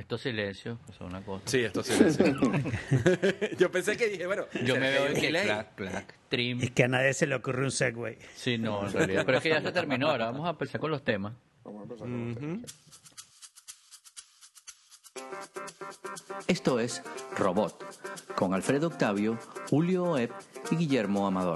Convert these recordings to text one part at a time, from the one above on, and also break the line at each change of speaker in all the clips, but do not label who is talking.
Estos silencios son una cosa.
Sí, estos silencios. Yo pensé que dije, bueno...
Yo me veo que
delay.
clac, clac, trim.
Es que a nadie se le ocurre un segue.
Sí, no, en realidad. Pero es que ya se terminó. Ahora vamos a empezar con los temas.
Vamos a empezar con los temas.
Esto es Robot, con Alfredo Octavio, Julio Oep y Guillermo Amador.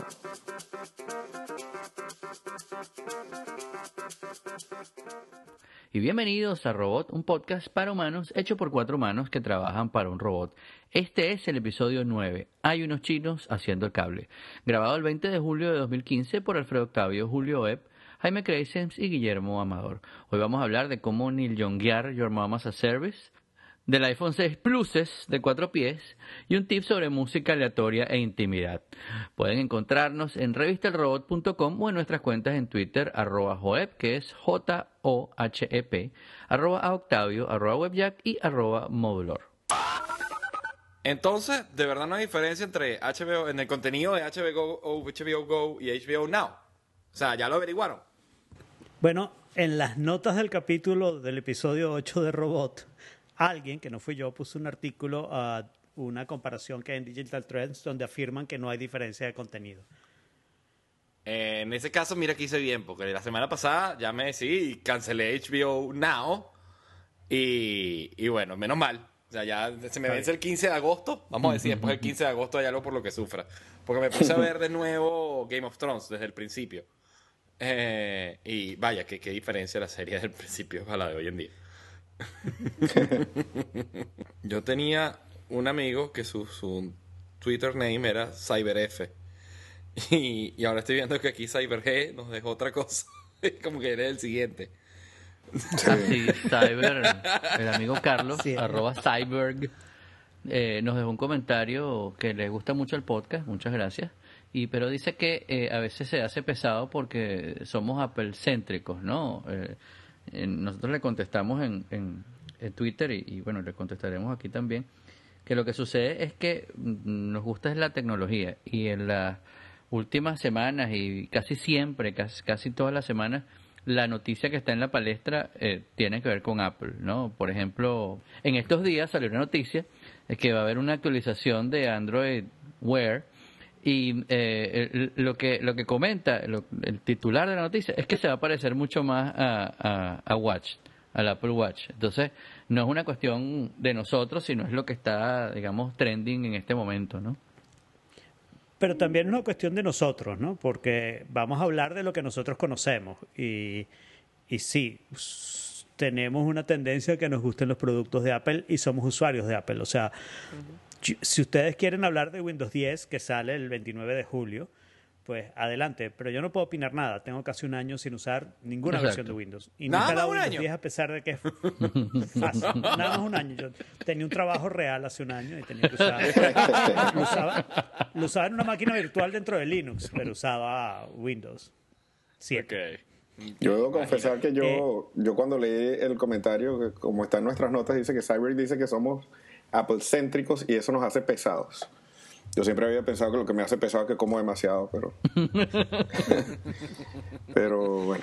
Y bienvenidos a Robot, un podcast para humanos hecho por 4 humanos que trabajan para un robot. Este es el episodio 9. Hay unos chinos haciendo el cable. Grabado el 20 de julio de 2015 por Alfredo Octavio, Julio Oep, Jaime Crescens y Guillermo Amador. Hoy vamos a hablar de cómo niljonguear Your Mom as a Service, del iPhone 6 Pluses de 4 pies y un tip sobre música aleatoria e intimidad. Pueden encontrarnos en revistalrobot.com o en nuestras cuentas en Twitter, @Joep, que es JOHEP, @Octavio, @Webjack y @Modulor.
Entonces, de verdad no hay diferencia entre HBO, en el contenido de HBO Go y HBO Now. O sea, ya lo averiguaron.
Bueno, en las notas del capítulo del episodio 8 de Robot, alguien, que no fui yo, puso un artículo a una comparación que hay en Digital Trends donde afirman que no hay diferencia de contenido.
En ese caso, mira que hice bien, porque la semana pasada ya me decidí y cancelé HBO Now. Y bueno, menos mal. O sea, ya se me vence el 15 de agosto. Vamos a decir, después del 15 de agosto hay algo por lo que sufra. Porque me puse a ver de nuevo Game of Thrones desde el principio. Y vaya, qué diferencia la serie del principio a la de hoy en día. Yo tenía un amigo que su Twitter name era CyberF y ahora estoy viendo que aquí CyberG nos dejó otra cosa. Como que era el siguiente.
Así, Cyber, el amigo Carlos,
Sí.
@Cyberg, nos dejó un comentario que le gusta mucho el podcast, muchas gracias. Pero dice que a veces se hace pesado porque somos Apple-céntricos, ¿no? Nosotros le contestamos en Twitter y bueno, le contestaremos aquí también, que lo que sucede es que nos gusta es la tecnología y en las últimas semanas y casi siempre, casi todas las semanas, la noticia que está en la palestra tiene que ver con Apple, ¿no? Por ejemplo, en estos días salió una noticia de que va a haber una actualización de Android Wear. Y lo que comenta el titular de la noticia es que se va a parecer mucho más a Watch, al Apple Watch. Entonces, no es una cuestión de nosotros, sino es lo que está, digamos, trending en este momento, ¿no?
Pero también es una cuestión de nosotros, ¿no? Porque vamos a hablar de lo que nosotros conocemos. Y sí, tenemos una tendencia a que nos gusten los productos de Apple y somos usuarios de Apple. O sea, si ustedes quieren hablar de Windows 10, que sale el 29 de julio, pues adelante. Pero yo no puedo opinar nada. Tengo casi un año sin usar ninguna
Exacto.
versión de Windows. Y
¿Nada
nunca he
más
dado
un
Windows
año?
10 a pesar de que es fácil. Nada más un año. Yo tenía un trabajo real hace un año y tenía que usar... Lo usaba en una máquina virtual dentro de Linux, pero usaba Windows 7.
Ok.
Yo debo confesar que yo cuando leí el comentario, que como está en nuestras notas, dice que Cyber dice que somos Apple-céntricos y eso nos hace pesados. Yo siempre había pensado que lo que me hace pesado es que como demasiado, pero... pero bueno.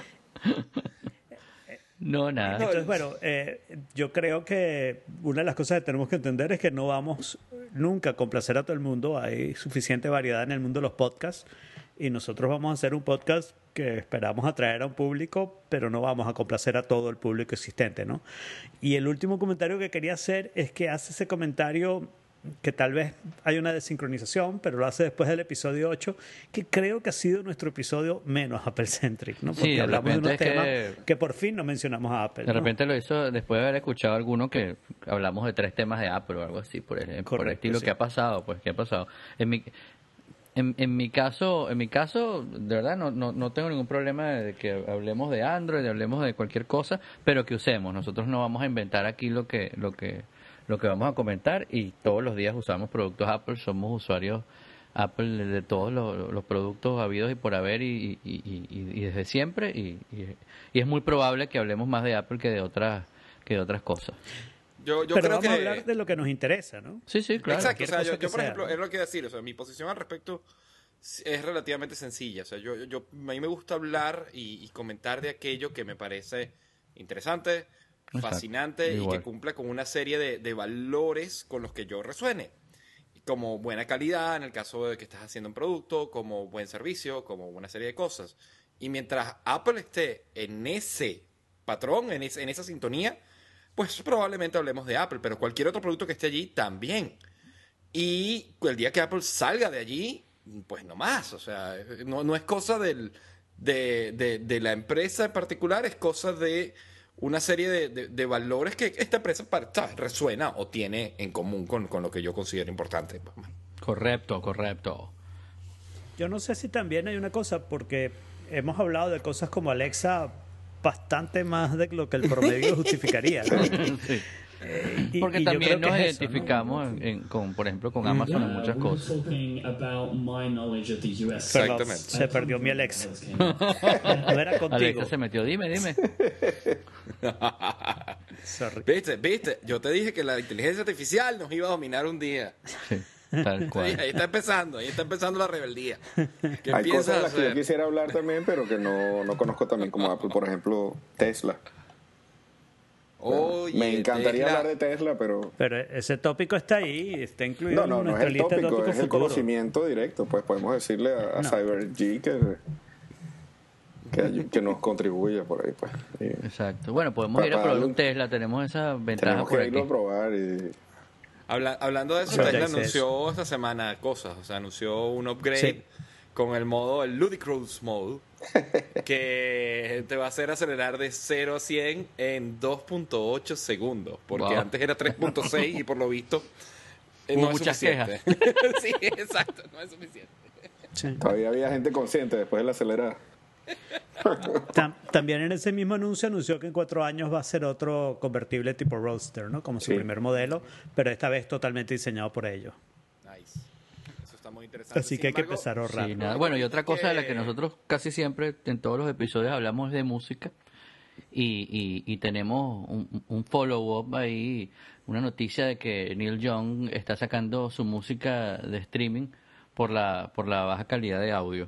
No, nada.
Entonces, bueno, yo creo que una de las cosas que tenemos que entender es que no vamos nunca a complacer a todo el mundo. Hay suficiente variedad en el mundo de los podcasts y nosotros vamos a hacer un podcast que esperamos atraer a un público, pero no vamos a complacer a todo el público existente, ¿no? Y el último comentario que quería hacer es que hace ese comentario que tal vez hay una desincronización, pero lo hace después del episodio 8, que creo que ha sido nuestro episodio menos Apple-centric, ¿no? Porque
Sí, de
hablamos de unos
repente es
temas que por fin no mencionamos a Apple.
De
¿no?
repente lo hizo después de haber escuchado alguno que hablamos de 3 temas de Apple o algo así, por ejemplo, por el
Correcto,
estilo.
sí.
¿Qué ha pasado? Pues, ¿qué ha pasado? En mi caso, de verdad, no tengo ningún problema de que hablemos de Android, de hablemos de cualquier cosa, pero que usemos. Nosotros no vamos a inventar aquí lo que vamos a comentar y todos los días usamos productos Apple, somos usuarios Apple de todos los productos habidos y por haber y desde siempre y es muy probable que hablemos más de Apple que de otras cosas.
Yo
Pero
creo
vamos
que...
a hablar de lo que nos interesa, ¿no?
Sí, claro.
Exacto, o sea,
Cualquier cosa
yo por
que
ejemplo,
sea, ¿no?
es lo que quiero decir, o sea, mi posición al respecto es relativamente sencilla, o sea, a mí me gusta hablar y comentar de aquello que me parece interesante, fascinante
Igual.
y que cumpla con una serie de valores con los que yo resuene. Como buena calidad, en el caso de que estás haciendo un producto, como buen servicio, como una serie de cosas. Y mientras Apple esté en ese patrón, en esa sintonía, pues probablemente hablemos de Apple, pero cualquier otro producto que esté allí también. Y el día que Apple salga de allí, pues no más. O sea, no es cosa de la empresa en particular, es cosa de una serie de valores que esta empresa ¿sabes? Resuena o tiene en común con lo que yo considero importante.
Correcto.
Yo no sé si también hay una cosa, porque hemos hablado de cosas como Alexa bastante más de lo que el promedio justificaría, ¿no?
Sí. Porque
Y yo
también
creo
nos
que es eso, ¿no?
identificamos, por ejemplo, con Amazon en muchas cosas.
Exactamente.
Se perdió mi Alexa. No era contigo.
Alexa se metió, dime.
Sorry.
¿Viste? Yo te dije que la inteligencia artificial nos iba a dominar un día.
Sí, tal cual.
Ahí está empezando la rebeldía. ¿Qué
Hay cosas de
piensas
las que yo
hacer?
quisiera hablar también, pero que no conozco también como Apple. Por ejemplo, Tesla.
Oye,
Me encantaría
Tesla.
hablar de Tesla, pero...
Pero ese tópico está ahí, está incluido
No
en
es
nuestra
el
lista de
tópico,
tópicos
es el
futuros.
conocimiento directo. Pues podemos decirle a
No.
CyberG que nos contribuya por ahí. Pues. Y
Exacto. Bueno, podemos ir a probar un Tesla, tenemos esa ventaja
tenemos
por
que irlo
aquí.
a probar y...
Hablando de eso,
Sí.
Tesla
Sí.
anunció esta semana cosas. O sea, anunció un upgrade
Sí.
con el modo, el Ludicrous Mode, que te va a hacer acelerar de 0 a 100 en 2.8 segundos. Porque
Wow.
antes era 3.6 y por lo visto
Hubo
no es
muchas
suficiente. Sí, exacto, no es suficiente.
Sí.
Todavía había gente consciente después de la acelerada.
También en ese mismo anunció que en 4 años va a ser otro convertible tipo Roadster, ¿no? Como su
Sí.
primer modelo, pero esta vez totalmente diseñado por ellos.
Nice. Eso está muy interesante.
Así
Sin
que hay que
embargo,
empezar a ahorrar.
Sí, nada. Bueno, y otra cosa de la que nosotros casi siempre en todos los episodios hablamos de música y tenemos un follow-up ahí, una noticia de que Neil Young está sacando su música de streaming por la baja calidad de audio.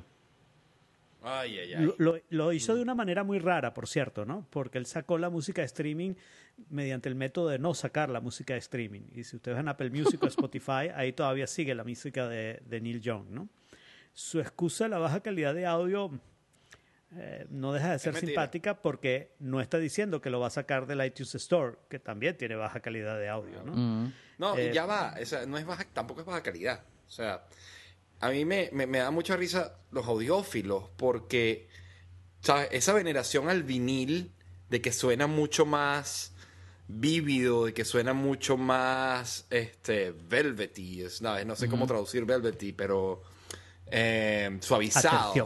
Ay, ay, ay.
Lo hizo de una manera muy rara, por cierto, ¿no? Porque él sacó la música de streaming mediante el método de no sacar la música de streaming. Y si ustedes ven Apple Music o Spotify, ahí todavía sigue la música de Neil Young, ¿no? Su excusa de la baja calidad de audio no deja de ser
mentira.
simpática porque no está diciendo que lo va a sacar del iTunes Store, que también tiene baja calidad de audio, ¿no?
Mm.
No, y ya va. O sea, no es baja, tampoco es baja calidad. O sea, a mí me da mucha risa los audiófilos porque, ¿sabes? Esa veneración al vinil de que suena mucho más vívido, de que suena mucho más velvety, ¿sabes? No sé cómo traducir velvety, pero suavizado.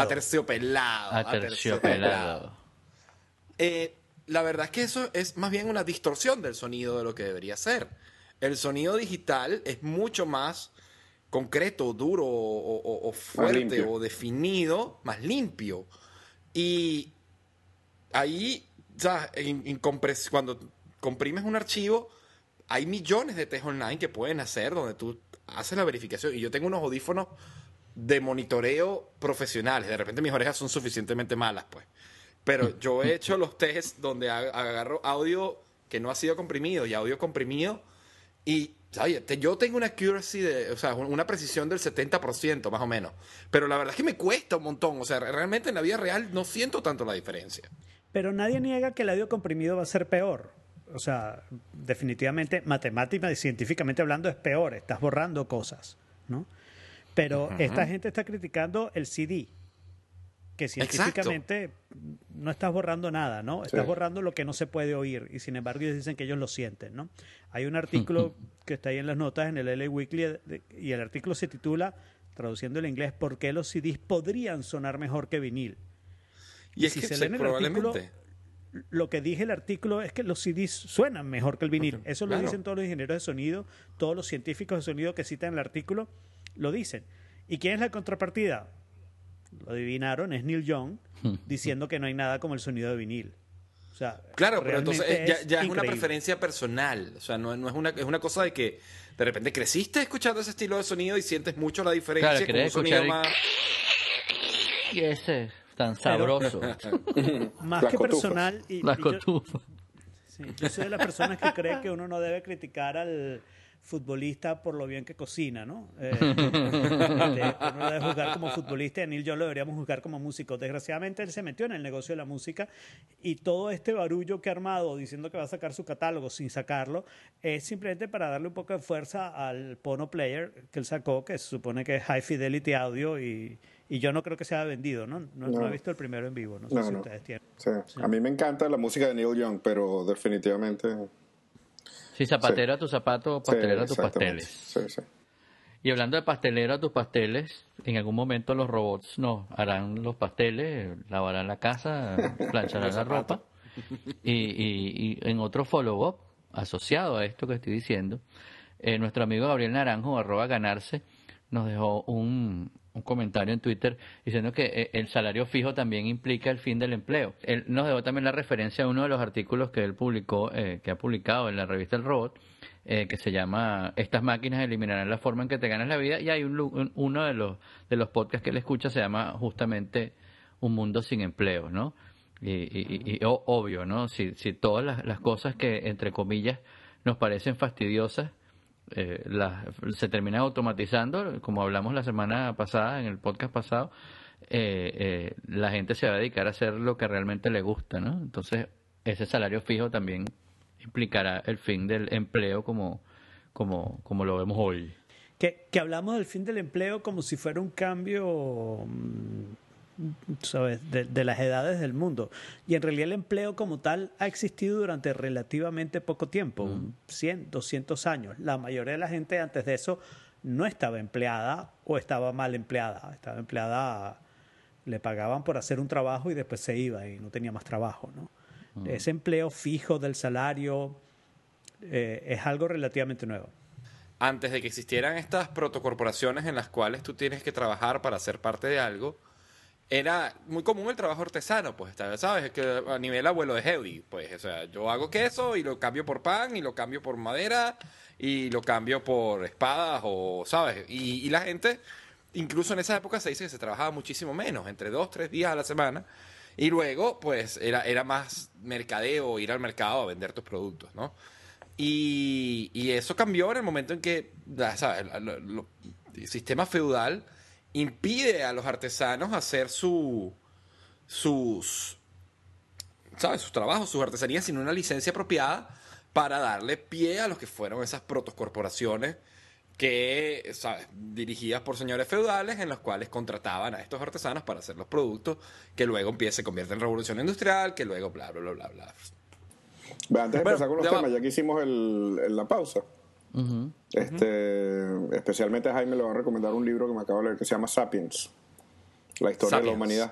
Aterciopelado.
La verdad es que eso es más bien una distorsión del sonido de lo que debería ser. El sonido digital es mucho más concreto, duro o fuerte
limpio.
o definido, más limpio. Y ahí, ya, cuando comprimes un archivo, hay millones de test online que pueden hacer donde tú haces la verificación. Y yo tengo unos audífonos de monitoreo profesionales. De repente mis orejas son suficientemente malas, pues. Pero yo he hecho los tests donde agarro audio que no ha sido comprimido y audio comprimido y, ¿sabes? Yo tengo una accuracy o sea, una precisión del 70% más o menos. Pero la verdad es que me cuesta un montón. O sea, realmente en la vida real no siento tanto la diferencia.
Pero nadie niega que el audio comprimido va a ser peor. O sea, definitivamente, matemática y científicamente hablando, es peor. Estás borrando cosas, ¿no? Pero esta gente está criticando el CD, que científicamente no estás borrando nada, ¿no? Estás borrando lo que no se puede oír y sin embargo ellos dicen que ellos lo sienten, ¿no? Hay un artículo que está ahí en las notas en el LA Weekly y el artículo se titula, traduciendo el inglés, ¿por qué los CDs podrían sonar mejor que vinil?
Y es
si
que
se lee en el artículo,
probablemente...
lo que dije el artículo es que los CDs suenan mejor que el vinil. Eso lo
Claro.
dicen todos los ingenieros de sonido, todos los científicos de sonido que citan el artículo lo dicen. ¿Y quién es la contrapartida? Lo adivinaron, es Neil Young diciendo que no hay nada como el sonido de vinil. O sea,
Claro, pero
realmente
entonces ya es una
increíble.
preferencia personal. O sea, no es una cosa de que de repente creciste escuchando ese estilo de sonido y sientes mucho la diferencia
Claro,
con un
querés
sonido
escuchar
más...
Y ese tan sabroso.
Más
Las
que
cotufas.
personal. Y
Las
yo-
cotufas.
Sí, yo soy de las personas que cree que uno no debe criticar al futbolista por lo bien que cocina, ¿no? Uno lo debe juzgar como futbolista y a Neil Young lo deberíamos juzgar como músico. Desgraciadamente él se metió en el negocio de la música y todo este barullo que ha armado diciendo que va a sacar su catálogo sin sacarlo es simplemente para darle un poco de fuerza al Pono Player que él sacó, que se supone que es High Fidelity Audio y yo no creo que se haya vendido, ¿no? No he visto el primero en vivo, no sé si ustedes tienen.
Sí. Sí. A mí me encanta la música de Neil Young, pero definitivamente...
Sí, zapatero a tus zapatos, pastelero a tus pasteles.
Sí.
Y hablando de pastelero a tus pasteles, en algún momento los robots nos harán los pasteles, lavarán la casa, plancharán la ropa. Y en otro follow-up asociado a esto que estoy diciendo, nuestro amigo Gabriel Naranjo, @ganarse, nos dejó un comentario en Twitter diciendo que el salario fijo también implica el fin del empleo. Él nos dejó también la referencia a uno de los artículos que él publicó, que ha publicado en la revista El Robot, que se llama "Estas máquinas eliminarán la forma en que te ganas la vida", y hay uno de los podcasts que él escucha se llama justamente "Un mundo sin empleo", ¿no? Y obvio, ¿no? Si todas las cosas que, entre comillas, nos parecen fastidiosas, se termina automatizando, como hablamos la semana pasada, en el podcast pasado, la gente se va a dedicar a hacer lo que realmente le gusta, ¿no? Entonces, ese salario fijo también implicará el fin del empleo como lo vemos hoy.
Que hablamos del fin del empleo como si fuera un cambio, ¿sabes?, de las edades del mundo. Y en realidad el empleo como tal ha existido durante relativamente poco tiempo, 100, 200 años. La mayoría de la gente antes de eso no estaba empleada o estaba mal empleada. Estaba empleada, le pagaban por hacer un trabajo y después se iba y no tenía más trabajo, ¿no? Ese empleo fijo del salario es algo relativamente nuevo.
Antes de que existieran estas protocorporaciones en las cuales tú tienes que trabajar para ser parte de algo, era muy común el trabajo artesano, pues, ¿sabes? Que a nivel abuelo de Heudi, pues, o sea, yo hago queso y lo cambio por pan y lo cambio por madera y lo cambio por espadas o, ¿sabes? Y la gente, incluso en esa época se dice que se trabajaba muchísimo menos, entre 2, 3 días a la semana, y luego, pues, era más mercadeo, ir al mercado a vender tus productos, ¿no? Y eso cambió en el momento en que, ¿sabes? El sistema feudal impide a los artesanos hacer sus trabajos, sus artesanías sin una licencia apropiada para darle pie a los que fueron esas protocorporaciones que, ¿sabes?, dirigidas por señores feudales en los cuales contrataban a estos artesanos para hacer los productos que luego se convierten en revolución industrial, que luego bla, bla, bla, bla, bla.
Antes de empezar con los temas, ya que hicimos la pausa, especialmente a Jaime le va a recomendar un libro que me acabo de leer que se llama Sapiens, la historia de la humanidad,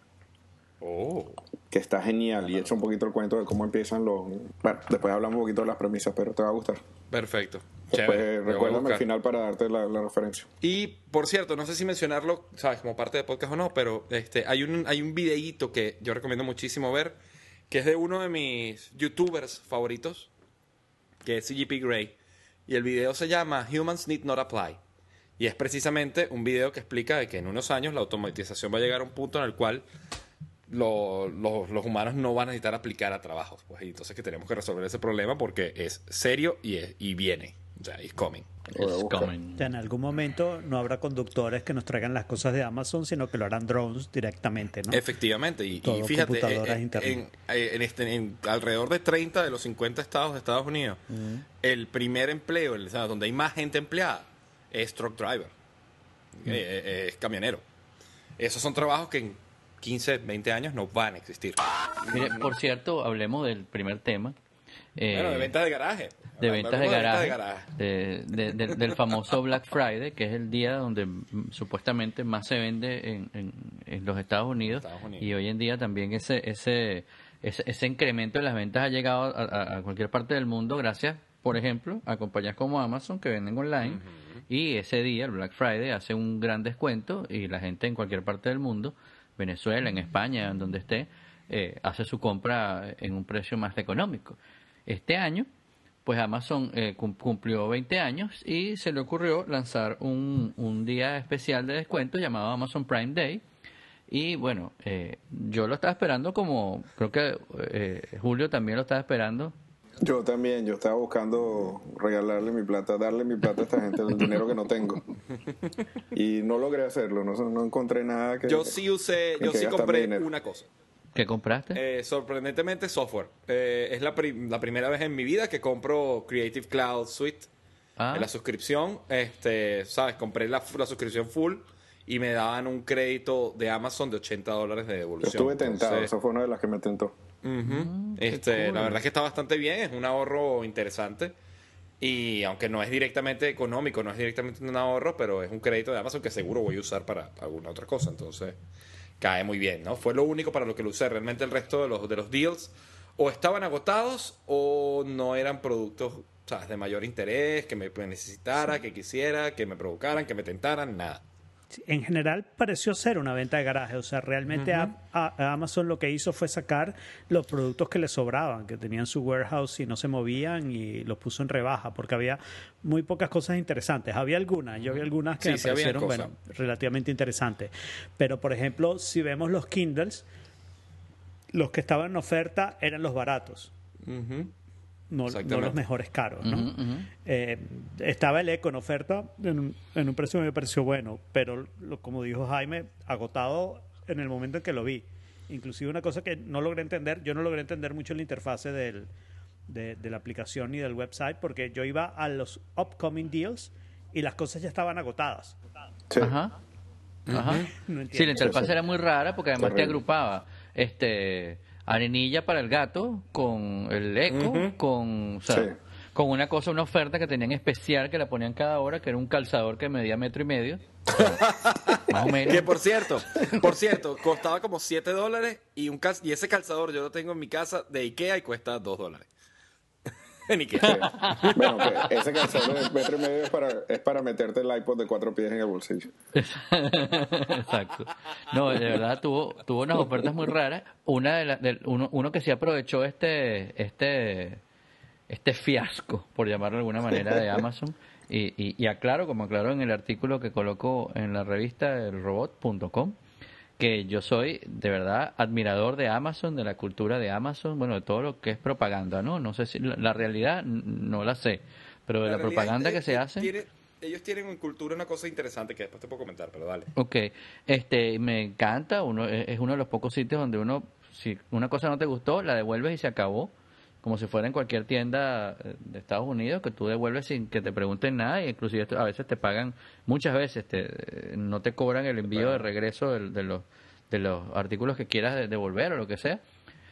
que está genial y echa un poquito el cuento de cómo empiezan bueno, después hablamos un poquito de las premisas, pero te va a gustar.
Perfecto.
Después recuérdame al final para darte la referencia.
Y por cierto, no sé si mencionarlo, sabes, como parte de podcast o no, pero hay un videíto que yo recomiendo muchísimo ver, que es de uno de mis youtubers favoritos, que es CGP Grey. Y el video se llama Humans Need Not Apply. Y es precisamente un video que explica de que en unos años la automatización va a llegar a un punto en el cual los humanos no van a necesitar aplicar a trabajos. Pues, y entonces que tenemos que resolver ese problema porque es serio y viene. O sea, it's coming.
It's coming.
O sea, en algún momento no habrá conductores que nos traigan las cosas de Amazon, sino que lo harán drones directamente, ¿no?
Efectivamente. Y fíjate, en alrededor de 30 de los 50 estados de Estados Unidos, el primer empleo, o sea, donde hay más gente empleada, es truck driver. Es camionero. Esos son trabajos que en 15, 20 años no van a existir.
Mire, por cierto, hablemos del primer tema.
Bueno, de ventas de garaje.
De ventas de garaje. Del famoso Black Friday, que es el día donde supuestamente más se vende en los Estados Unidos. Y hoy en día también ese incremento de las ventas ha llegado a cualquier parte del mundo gracias, por ejemplo, a compañías como Amazon que venden online. Y ese día, el Black Friday, hace un gran descuento y la gente en cualquier parte del mundo, Venezuela, en España, en donde esté, hace su compra en un precio más económico. Este año, pues Amazon cumplió 20 años y se le ocurrió lanzar un día especial de descuento llamado Amazon Prime Day. Y bueno, yo lo estaba esperando, como creo que Julio también lo estaba esperando,
Yo también, yo estaba buscando regalarle mi plata, darle mi plata a esta gente, el dinero que no tengo. Y no logré hacerlo, no encontré nada que...
Yo sí compré una cosa.
¿Qué compraste?
Sorprendentemente software. Es la primera vez en mi vida que compro Creative Cloud Suite. En la suscripción, ¿sabes? Compré la suscripción full y me daban un crédito de Amazon de $80 de devolución.
Yo estuve tentado, esa fue una de las que me tentó.
Cool. La verdad es que está bastante bien, es un ahorro interesante. Y aunque no es directamente económico, no es directamente un ahorro, pero es un crédito de Amazon que seguro voy a usar para alguna otra cosa. Entonces, cae muy bien, ¿no? Fue lo único para lo que lo usé. Realmente el resto de los deals o estaban agotados o no eran productos, ¿sabes?, de mayor interés, que me necesitara, que quisiera, que me provocaran, que me tentaran, nada.
En general pareció ser una venta de garaje, o sea, realmente a Amazon lo que hizo fue sacar los productos que le sobraban, que tenían su warehouse y no se movían, y los puso en rebaja, porque había muy pocas cosas interesantes. Había algunas, yo vi algunas que me parecieron, bueno, relativamente interesantes. Pero, por ejemplo, si vemos los Kindles, los que estaban en oferta eran los baratos. No los mejores caros, ¿no? Estaba el Eco en oferta en un precio que me pareció bueno, pero como dijo Jaime, agotado en el momento en que lo vi. Inclusive una cosa que no logré entender, yo no logré entender mucho la interfase de la aplicación ni del website, porque yo iba a los upcoming deals y las cosas ya estaban agotadas.
Sí.
Ajá. No, sí, la interfaz era muy rara porque además te agrupaba arenilla para el gato con el eco, con una cosa, una oferta que tenían especial que la ponían cada hora, que era un calzador que medía 1.5 metros. Más o menos.
Que por cierto, costaba como $7 y ese calzador yo lo tengo en mi casa de Ikea y cuesta $2. En Ikea.
Sí. Bueno, que ese calzador de 1.5 metros es para meterte el iPod de 4 pies en el bolsillo.
Exacto. No, de verdad tuvo unas ofertas muy raras. Uno que sí aprovechó este fiasco, por llamarlo de alguna manera, de Amazon. Y aclaro, como aclaro en el artículo que colocó en la revista elrobot.com, que yo soy de verdad admirador de Amazon, de la cultura de Amazon, bueno, de todo lo que es propaganda, ¿no? No sé si la realidad no la sé, pero de la propaganda que se hace...
Ellos tienen en cultura una cosa interesante que después te puedo comentar, pero dale.
Ok, me encanta, es uno de los pocos sitios donde si una cosa no te gustó, la devuelves y se acabó, como si fuera en cualquier tienda de Estados Unidos, que tú devuelves sin que te pregunten nada, y inclusive a veces te pagan, muchas veces no te cobran el envío de regreso de los artículos que quieras devolver o lo que sea.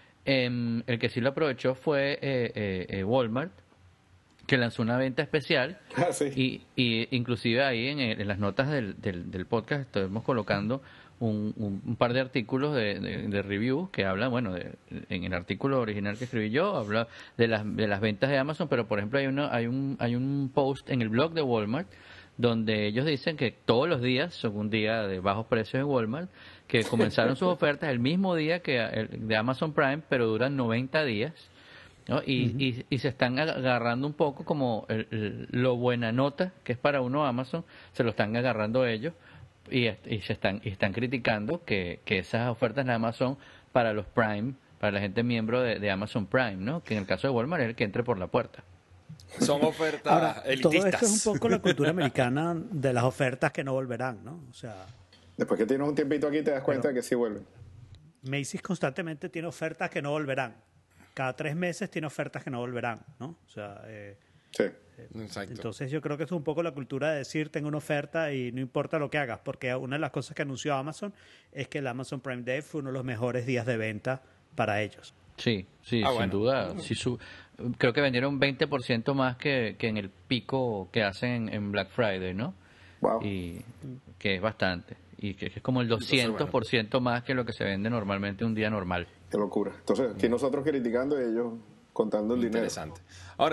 El que sí lo aprovechó fue Walmart, que lanzó una venta especial.
Sí.
y inclusive ahí en las notas del podcast estamos colocando un par de artículos de review que hablan, bueno, en el artículo original que escribí yo, habla de las ventas de Amazon, pero por ejemplo hay un post en el blog de Walmart donde ellos dicen que todos los días son un día de bajos precios en Walmart, que comenzaron sus ofertas el mismo día que de Amazon Prime, pero duran 90 días, ¿no? Y se están agarrando un poco como lo buena nota que es para uno Amazon, se lo están agarrando ellos. Y están criticando que esas ofertas nada más son para los Prime, para la gente miembro de Amazon Prime, ¿no? Que en el caso de Walmart es el que entre por la puerta.
Son ofertas elitistas.
Todo esto es un poco la cultura americana de las ofertas que no volverán, ¿no? O sea,
después que tienes un tiempito aquí te das cuenta de que sí vuelven.
Macy's constantemente tiene ofertas que no volverán. Cada 3 meses tiene ofertas que no volverán, ¿no? O sea,
sí.
Exacto.
Entonces yo creo que es un poco la cultura de decir tengo una oferta y no importa lo que hagas, porque una de las cosas que anunció Amazon es que el Amazon Prime Day fue uno de los mejores días de venta para ellos.
Sí, sin duda. Sí, creo que vendieron 20% más que en el pico que hacen en Black Friday, ¿no?
Wow.
Y que es bastante. Y que es como el 200% más que lo que se vende normalmente un día normal.
Qué locura. Entonces, aquí nosotros criticando y ellos contando el dinero.
Interesante. Ahora,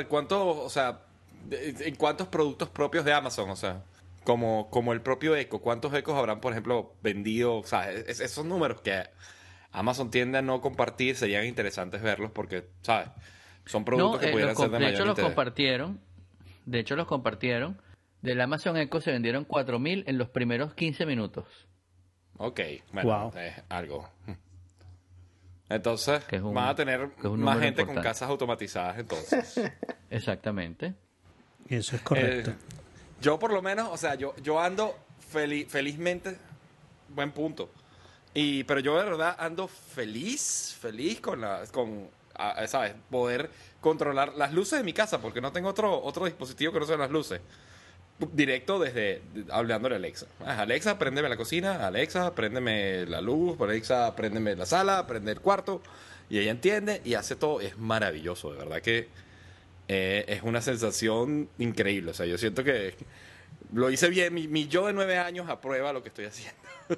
¿en cuántos productos propios de Amazon? O sea, como el propio Echo, ¿cuántos Echos habrán, por ejemplo, vendido? O sea, esos números que Amazon tiende a no compartir serían interesantes verlos porque, ¿sabes? Son productos que pudieran ser de mayor interés.
De hecho, los compartieron. Del Amazon Echo se vendieron 4.000 en los primeros 15 minutos.
Ok, bueno,
Wow.
es algo. Entonces, van a tener más gente
importante.
con casas automatizadas, entonces.
Exactamente.
Eso es correcto.
Yo por lo menos, o sea, yo ando felizmente, buen punto. Pero yo de verdad ando feliz ¿sabes? Poder controlar las luces de mi casa, porque no tengo otro dispositivo que no sean las luces. Directo hablándole a Alexa. Alexa, préndeme la cocina. Alexa, préndeme la luz. Alexa, préndeme la sala, prende el cuarto. Y ella entiende y hace todo. Es maravilloso, de verdad que es una sensación increíble. O sea, yo siento que lo hice bien. Mi yo de 9 años aprueba lo que estoy haciendo.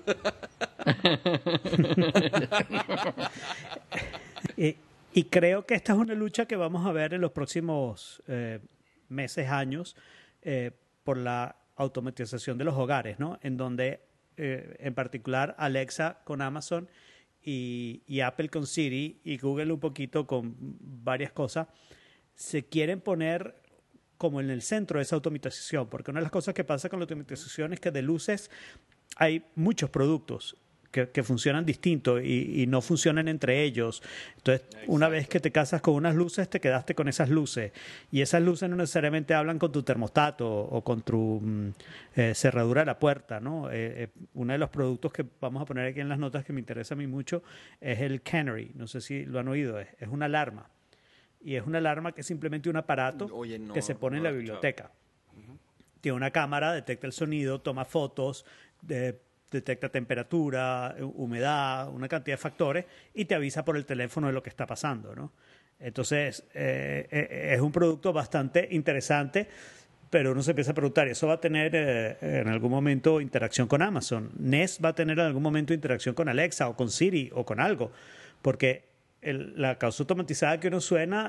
Y creo que esta es una lucha que vamos a ver en los próximos meses, años, por la automatización de los hogares, ¿no? En donde, en particular, Alexa con Amazon y Apple con Siri y Google un poquito con varias cosas, se quieren poner como en el centro de esa automatización, porque una de las cosas que pasa con la automatización es que de luces hay muchos productos que funcionan distinto y no funcionan entre ellos. Entonces, exacto, una vez que te casas con unas luces, te quedaste con esas luces. Y esas luces no necesariamente hablan con tu termostato o con tu cerradura de la puerta, ¿no? Uno de los productos que vamos a poner aquí en las notas que me interesa a mí mucho es el Canary. No sé si lo han oído. Es una alarma. Y es una alarma que es simplemente un aparato que se pone en la biblioteca. Tiene una cámara, detecta el sonido, toma fotos, detecta temperatura, humedad, una cantidad de factores y te avisa por el teléfono de lo que está pasando, ¿no? Entonces, es un producto bastante interesante, pero uno se empieza a preguntar, ¿eso va a tener en algún momento interacción con Amazon? ¿Nest va a tener en algún momento interacción con Alexa o con Siri o con algo? Porque la casa automatizada que uno sueña,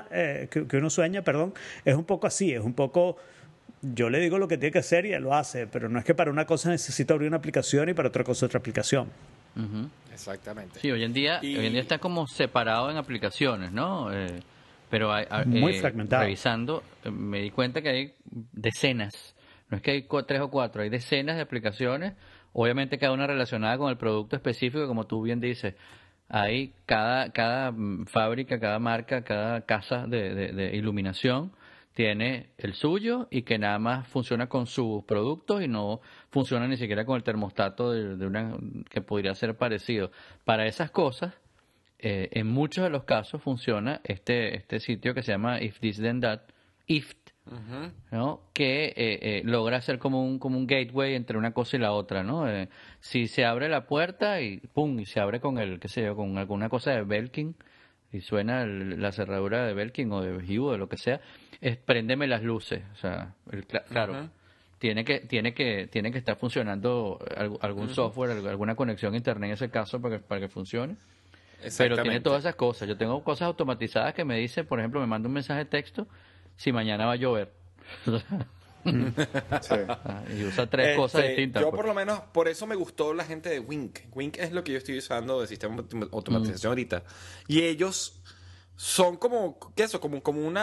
es un poco así, es un poco... Yo le digo lo que tiene que hacer y él lo hace, pero no es que para una cosa necesita abrir una aplicación y para otra cosa otra aplicación.
Uh-huh.
Exactamente.
Sí, hoy en día está como separado en aplicaciones, ¿no? Pero
muy fragmentado.
Revisando, me di cuenta que hay decenas, no es que hay 3 o 4, hay decenas de aplicaciones, obviamente cada una relacionada con el producto específico, como tú bien dices. Hay cada fábrica, cada marca, cada casa de iluminación tiene el suyo y que nada más funciona con sus productos y no funciona ni siquiera con el termostato de una que podría ser parecido. Para esas cosas, en muchos de los casos funciona este sitio que se llama If This Then That, IFT, ¿no? Que logra ser como un gateway entre una cosa y la otra, ¿no? Si se abre la puerta y pum, y se abre con con alguna cosa de Belkin y suena la cerradura de Belkin o de Hue o de lo que sea, préndeme las luces, o sea, claro, tiene que estar funcionando algún software, alguna conexión a internet en ese caso para que funcione. Pero tiene todas esas cosas. Yo tengo cosas automatizadas que me dicen, por ejemplo, me manda un mensaje de texto si mañana va a llover.
Sí.
Y usa 3 cosas distintas.
Yo por lo menos, por eso me gustó la gente de Wink. Wink es lo que yo estoy usando de sistema de automatización ahorita. Y ellos son como, ¿qué es eso? Como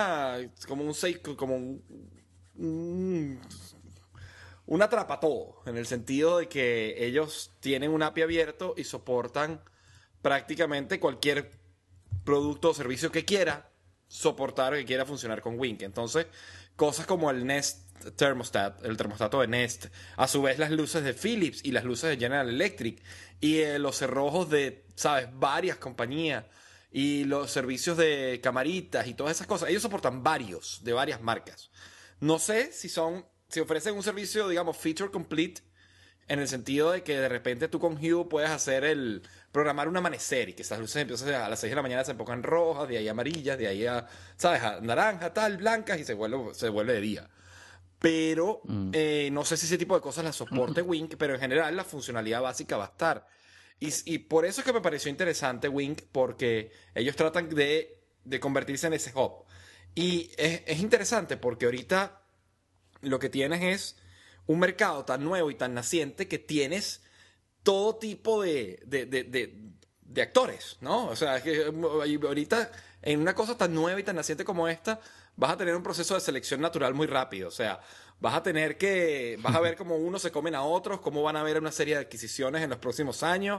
un atrapatodo, en el sentido de que ellos tienen un API abierto y soportan prácticamente cualquier producto o servicio que quiera soportar o que quiera funcionar con Wink. Entonces, cosas como el Nest Thermostat, el termostato de Nest, a su vez las luces de Philips y las luces de General Electric y los cerrojos de, ¿sabes?, varias compañías y los servicios de camaritas y todas esas cosas. Ellos soportan de varias marcas. No sé si ofrecen un servicio, digamos, feature complete, en el sentido de que de repente tú con Hue puedes programar un amanecer y que esas luces empiezan a las 6 de la mañana se pongan rojas, de ahí amarillas, de ahí ¿sabes?, a naranja, blancas y se vuelve de día. Pero no sé si ese tipo de cosas las soporte Wink, pero en general la funcionalidad básica va a estar. Y por eso es que me pareció interesante Wink, porque ellos tratan de convertirse en ese hub. Y es interesante porque ahorita lo que tienes es un mercado tan nuevo y tan naciente que tienes todo tipo de actores, ¿no? O sea, es que ahorita en una cosa tan nueva y tan naciente como esta, vas a tener un proceso de selección natural muy rápido. O sea, vas a ver cómo unos se comen a otros, cómo van a haber una serie de adquisiciones en los próximos años,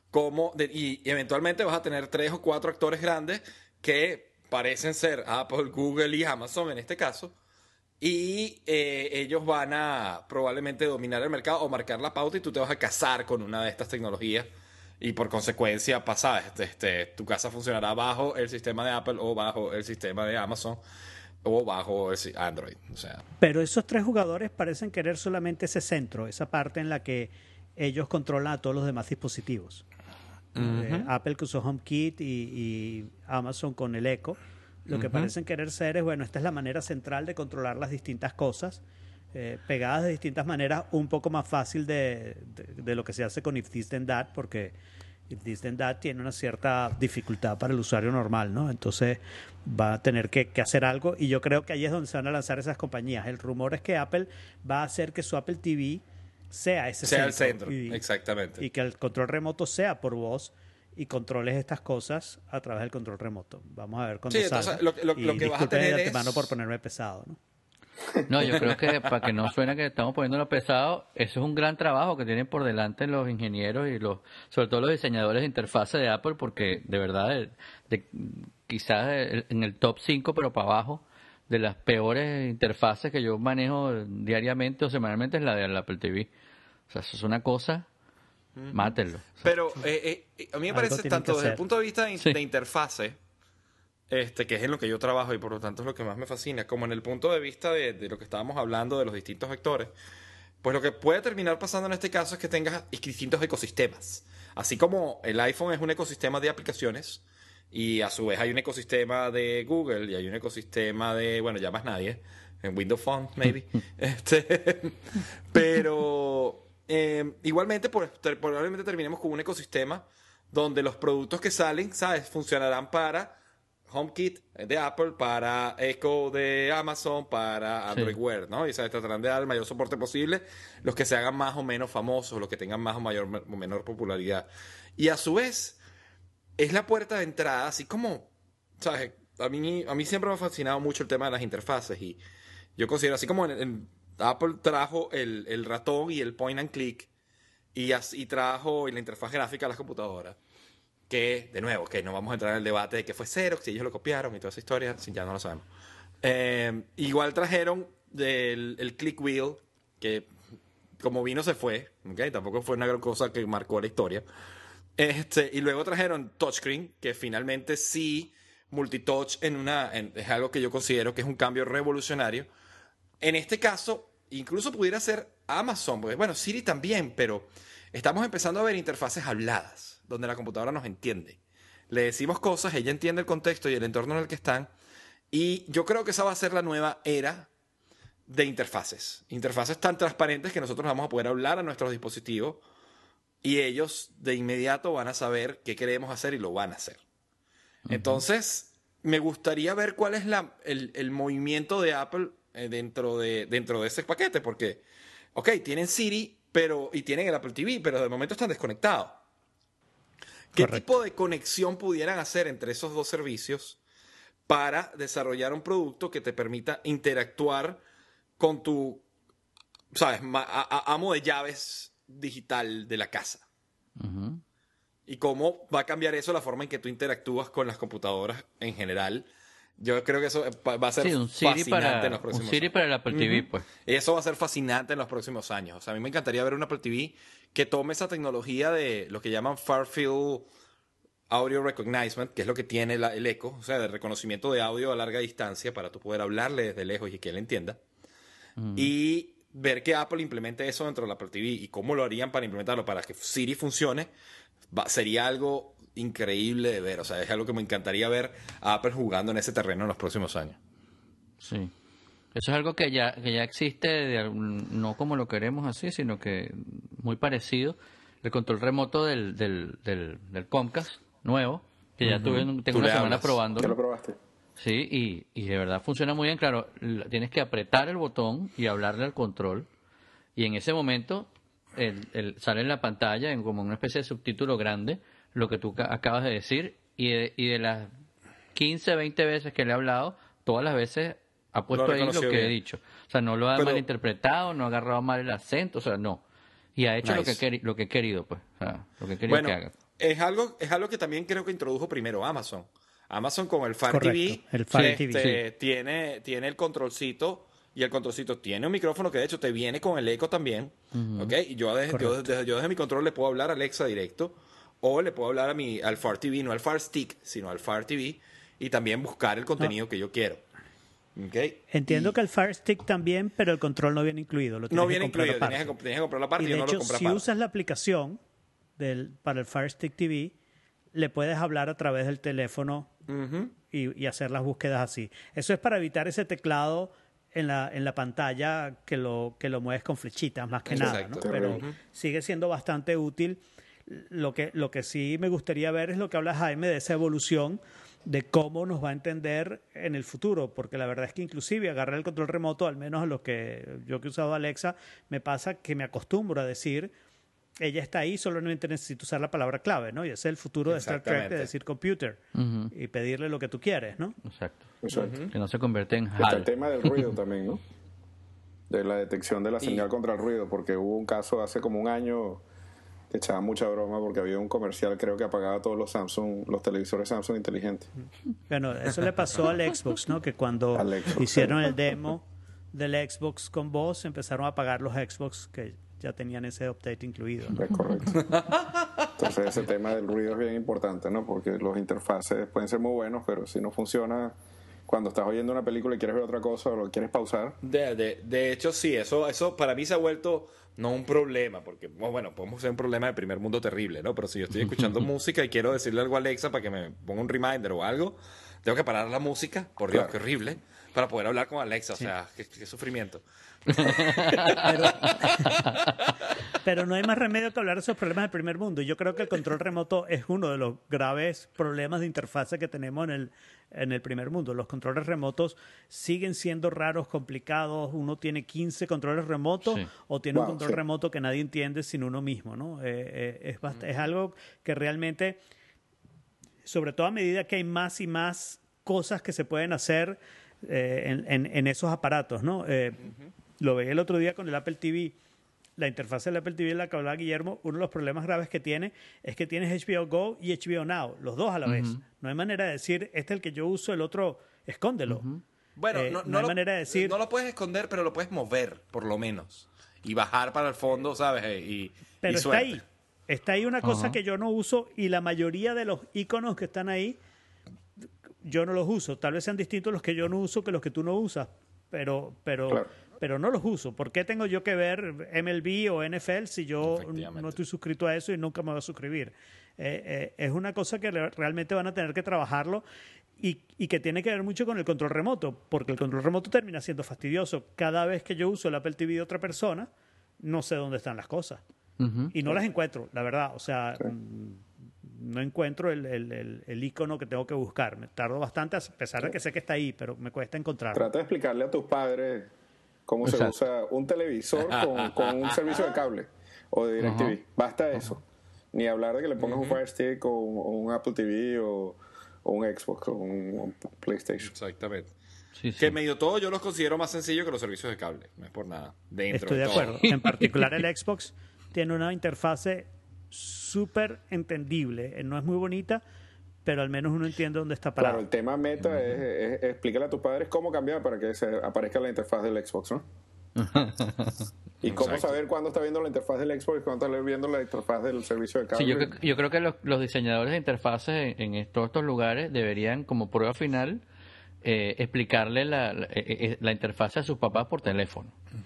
y eventualmente vas a tener 3 o 4 actores grandes que parecen ser Apple, Google y Amazon en este caso. Y ellos van a probablemente dominar el mercado o marcar la pauta y tú te vas a casar con una de estas tecnologías y por consecuencia tu casa funcionará bajo el sistema de Apple o bajo el sistema de Amazon o bajo Android. O sea.
Pero esos 3 jugadores parecen querer solamente ese centro, esa parte en la que ellos controlan a todos los demás dispositivos. Apple con su HomeKit y Amazon con el Echo. Lo que parecen querer ser es, bueno, esta es la manera central de controlar las distintas cosas, pegadas de distintas maneras, un poco más fácil de lo que se hace con If This Then That, porque If This Then That tiene una cierta dificultad para el usuario normal, ¿no? Entonces va a tener que hacer algo, y yo creo que ahí es donde se van a lanzar esas compañías. El rumor es que Apple va a hacer que su Apple TV sea ese centro.
El centro, exactamente.
Y que el control remoto sea por voz, y controles estas cosas a través del control remoto. Vamos a ver cuando salga.
Entonces, lo que vas a tener
de antemano por ponerme pesado, ¿no?
No, yo creo que para que no suene que estamos poniéndolo pesado, eso es un gran trabajo que tienen por delante los ingenieros y sobre todo los diseñadores de interfase de Apple, porque de verdad, quizás en el top 5, pero para abajo, de las peores interfaces que yo manejo diariamente o semanalmente es la de la Apple TV. O sea, eso es una cosa... Mátenlo.
Pero a mí me parece, tanto desde el punto de vista de interfase, que es en lo que yo trabajo y por lo tanto es lo que más me fascina, como en el punto de vista de lo que estábamos hablando de los distintos actores, pues lo que puede terminar pasando en este caso es que tengas distintos ecosistemas. Así como el iPhone es un ecosistema de aplicaciones y a su vez hay un ecosistema de Google y hay un ecosistema de, bueno, ya más nadie, en Windows Phone, maybe. Pero... igualmente, probablemente terminemos con un ecosistema donde los productos que salen, ¿sabes?, funcionarán para HomeKit de Apple, para Echo de Amazon, para Android Wear, ¿no? Y tratarán de dar el mayor soporte posible, los que se hagan más o menos famosos, los que tengan más o menor popularidad. Y a su vez, es la puerta de entrada, así como, ¿sabes? A mí siempre me ha fascinado mucho el tema de las interfaces y yo considero, así como Apple trajo el ratón y el point and click y trajo la interfaz gráfica a las computadoras, que, de nuevo, que no vamos a entrar en el debate de que fue Xerox, si ellos lo copiaron y toda esa historia, ya no lo sabemos. Igual trajeron el click wheel, que como vino se fue, ¿okay? Tampoco fue una gran cosa que marcó la historia. Y luego trajeron touchscreen, que finalmente sí, multitouch es algo que yo considero que es un cambio revolucionario. En este caso, incluso pudiera ser Amazon, porque bueno, Siri también, pero estamos empezando a ver interfaces habladas, donde la computadora nos entiende. Le decimos cosas, ella entiende el contexto y el entorno en el que están, y yo creo que esa va a ser la nueva era de interfaces. Interfaces tan transparentes que nosotros vamos a poder hablar a nuestros dispositivos y ellos de inmediato van a saber qué queremos hacer y lo van a hacer. Entonces, me gustaría ver cuál es el movimiento de Apple dentro de ese paquete, porque, ok, tienen Siri y tienen el Apple TV, pero de momento están desconectados. ¿Qué tipo de conexión pudieran hacer entre esos dos servicios para desarrollar un producto que te permita interactuar con tu, ¿sabes?, amo de llaves digital de la casa? ¿Y cómo va a cambiar eso la forma en que tú interactúas con las computadoras en general? Yo creo que eso va a ser fascinante en los próximos años. Un
Siri para el Apple TV, pues.
Eso va a ser fascinante en los próximos años. O sea, a mí me encantaría ver un Apple TV que tome esa tecnología de lo que llaman Far Field Audio Recognition, que es lo que tiene el Echo, o sea, de reconocimiento de audio a larga distancia para tú poder hablarle desde lejos y que él entienda. Y ver que Apple implemente eso dentro del Apple TV y cómo lo harían para implementarlo para que Siri funcione, sería algo increíble de ver. O sea, es algo que me encantaría ver a Apple jugando en ese terreno en los próximos años.
Sí. Eso es algo que ya existe, no como lo queremos así, sino que muy parecido. El control remoto del Comcast nuevo, que ya tengo una semana probándolo.
¿Ya lo probaste?
Sí, y de verdad funciona muy bien. Claro, tienes que apretar el botón y hablarle al control. Y en ese momento sale en la pantalla, como una especie de subtítulo grande, lo que tú acabas de decir. Y de las 15, 20 veces que le he hablado, todas las veces ha puesto ahí lo
reconoció
que he
bien.
dicho. O sea, no lo ha
Pero-
malinterpretado, no ha agarrado mal el acento, o sea, no. Y ha hecho
Nice.
lo que he querido, pues. O sea, lo que he querido
Bueno,
que haga.
es algo que también creo que introdujo primero Amazon. Amazon con el Fire
Correcto,
TV,
el Fire TV.
tiene el controlcito, y el controlcito tiene un micrófono que de hecho te viene con el eco también. ¿Ok? Y yo desde mi control le puedo hablar a Alexa directo, o le puedo hablar al Fire TV, no al Fire Stick, sino al Fire TV, y también buscar el contenido que yo quiero. ¿Ok?
Entiendo que el Fire Stick también, pero el control no viene incluido. Lo tienes
No
que
viene
comprar
incluido,
aparte.
tienes que comprar la parte
Y
y
de
yo no
hecho,
lo compré
si
aparte.
usas la aplicación para el Fire Stick TV, le puedes hablar a través del teléfono y hacer las búsquedas así. Eso es para evitar ese teclado en la pantalla que lo mueves con flechitas, más que nada, ¿no?
Exacto.
Pero sigue siendo bastante útil. Lo que sí me gustaría ver es lo que habla Jaime de esa evolución de cómo nos va a entender en el futuro, porque la verdad es que inclusive agarrar el control remoto, al menos a lo que yo que he usado Alexa, me pasa que me acostumbro a decir, ella está ahí, solamente necesito usar la palabra clave, ¿no? Y ese es el futuro de Star Trek, de
Exactamente.
decir computer y pedirle lo que tú quieres, ¿no?
Exacto.
Exacto.
Que no se convierte en
Está el
HAL.
tema del ruido también, ¿no? De la detección de la señal contra el ruido, porque hubo un caso hace como un año que echaba mucha broma porque había un comercial, creo que apagaba todos los televisores Samsung inteligentes.
Bueno, eso le pasó al Xbox, ¿no? Que cuando
Al Xbox,
hicieron
sí.
el demo del Xbox con voz, empezaron a apagar los Xbox que ya tenían ese update incluido, ¿no?
Es correcto. Entonces ese tema del ruido es bien importante, ¿no? Porque los interfaces pueden ser muy buenos, pero si no funciona cuando estás oyendo una película y quieres ver otra cosa o lo quieres pausar,
De hecho, sí, eso para mí se ha vuelto no un problema, porque, bueno, podemos ser un problema de primer mundo terrible, ¿no? Pero si yo estoy escuchando música y quiero decirle algo a Alexa para que me ponga un reminder o algo, tengo que parar la música, por Dios,
Claro.
qué horrible, para poder hablar con Alexa, o sea, qué sufrimiento.
Pero no hay más remedio que hablar de esos problemas del primer mundo. Yo creo que el control remoto es uno de los graves problemas de interfase que tenemos en el primer mundo. Los controles remotos siguen siendo raros, complicados. Uno tiene 15 controles remotos
Sí.
o tiene un
Wow,
control
sí.
remoto que nadie entiende sin uno mismo, ¿no? Es algo que realmente, sobre todo a medida que hay más y más cosas que se pueden hacer en esos aparatos, ¿no? Lo veía el otro día con el Apple TV. La interfaz del Apple TV en la que hablaba Guillermo, uno de los problemas graves que tiene es que tienes HBO Go y HBO Now, los dos a la vez. No hay manera de decir, este es el que yo uso, el otro, escóndelo.
Bueno,
no hay manera de decir...
No lo puedes esconder, pero lo puedes mover, por lo menos. Y bajar para el fondo, ¿sabes?
Pero
y
está
suerte.
ahí. Está ahí una cosa
Ajá.
que yo no uso y la mayoría de los iconos que están ahí, yo no los uso. Tal vez sean distintos los que yo no uso que los que tú no usas, pero no los uso. ¿Por qué tengo yo que ver MLB o NFL si yo
Efectivamente.
no estoy suscrito a eso y nunca me voy a suscribir? Es una cosa que realmente van a tener que trabajarlo y que tiene que ver mucho con el control remoto, porque el control remoto termina siendo fastidioso. Cada vez que yo uso el Apple TV de otra persona, no sé dónde están las cosas. Y no las encuentro, la verdad. O sea, no encuentro el icono que tengo que buscar. Me tardo bastante, a pesar de que sé que está ahí, pero me cuesta encontrarlo.
trata de explicarle a tus padres cómo se
Exacto.
usa un televisor con un servicio de cable o de DirecTV. Basta eso. Ni hablar de que le pongas un Fire Stick o un Apple TV o un Xbox o un PlayStation.
Exactamente.
Sí, sí.
Que medio todo yo los considero más sencillos que los servicios de cable. No es por nada. Dentro
Estoy de
todo.
acuerdo. En particular el Xbox tiene una interfase súper entendible. No es muy bonita, pero al menos uno entiende dónde está parado.
Claro, el tema meta es explícale a tus padres cómo cambiar para que se aparezca la interfaz del Xbox, ¿no? Y cómo
Exacto.
saber cuándo está viendo la interfaz del Xbox y cuándo está viendo la interfaz del servicio de cable.
Sí, yo creo que los diseñadores de interfaces en todos estos lugares deberían, como prueba final, explicarle la interfaz a sus papás por teléfono.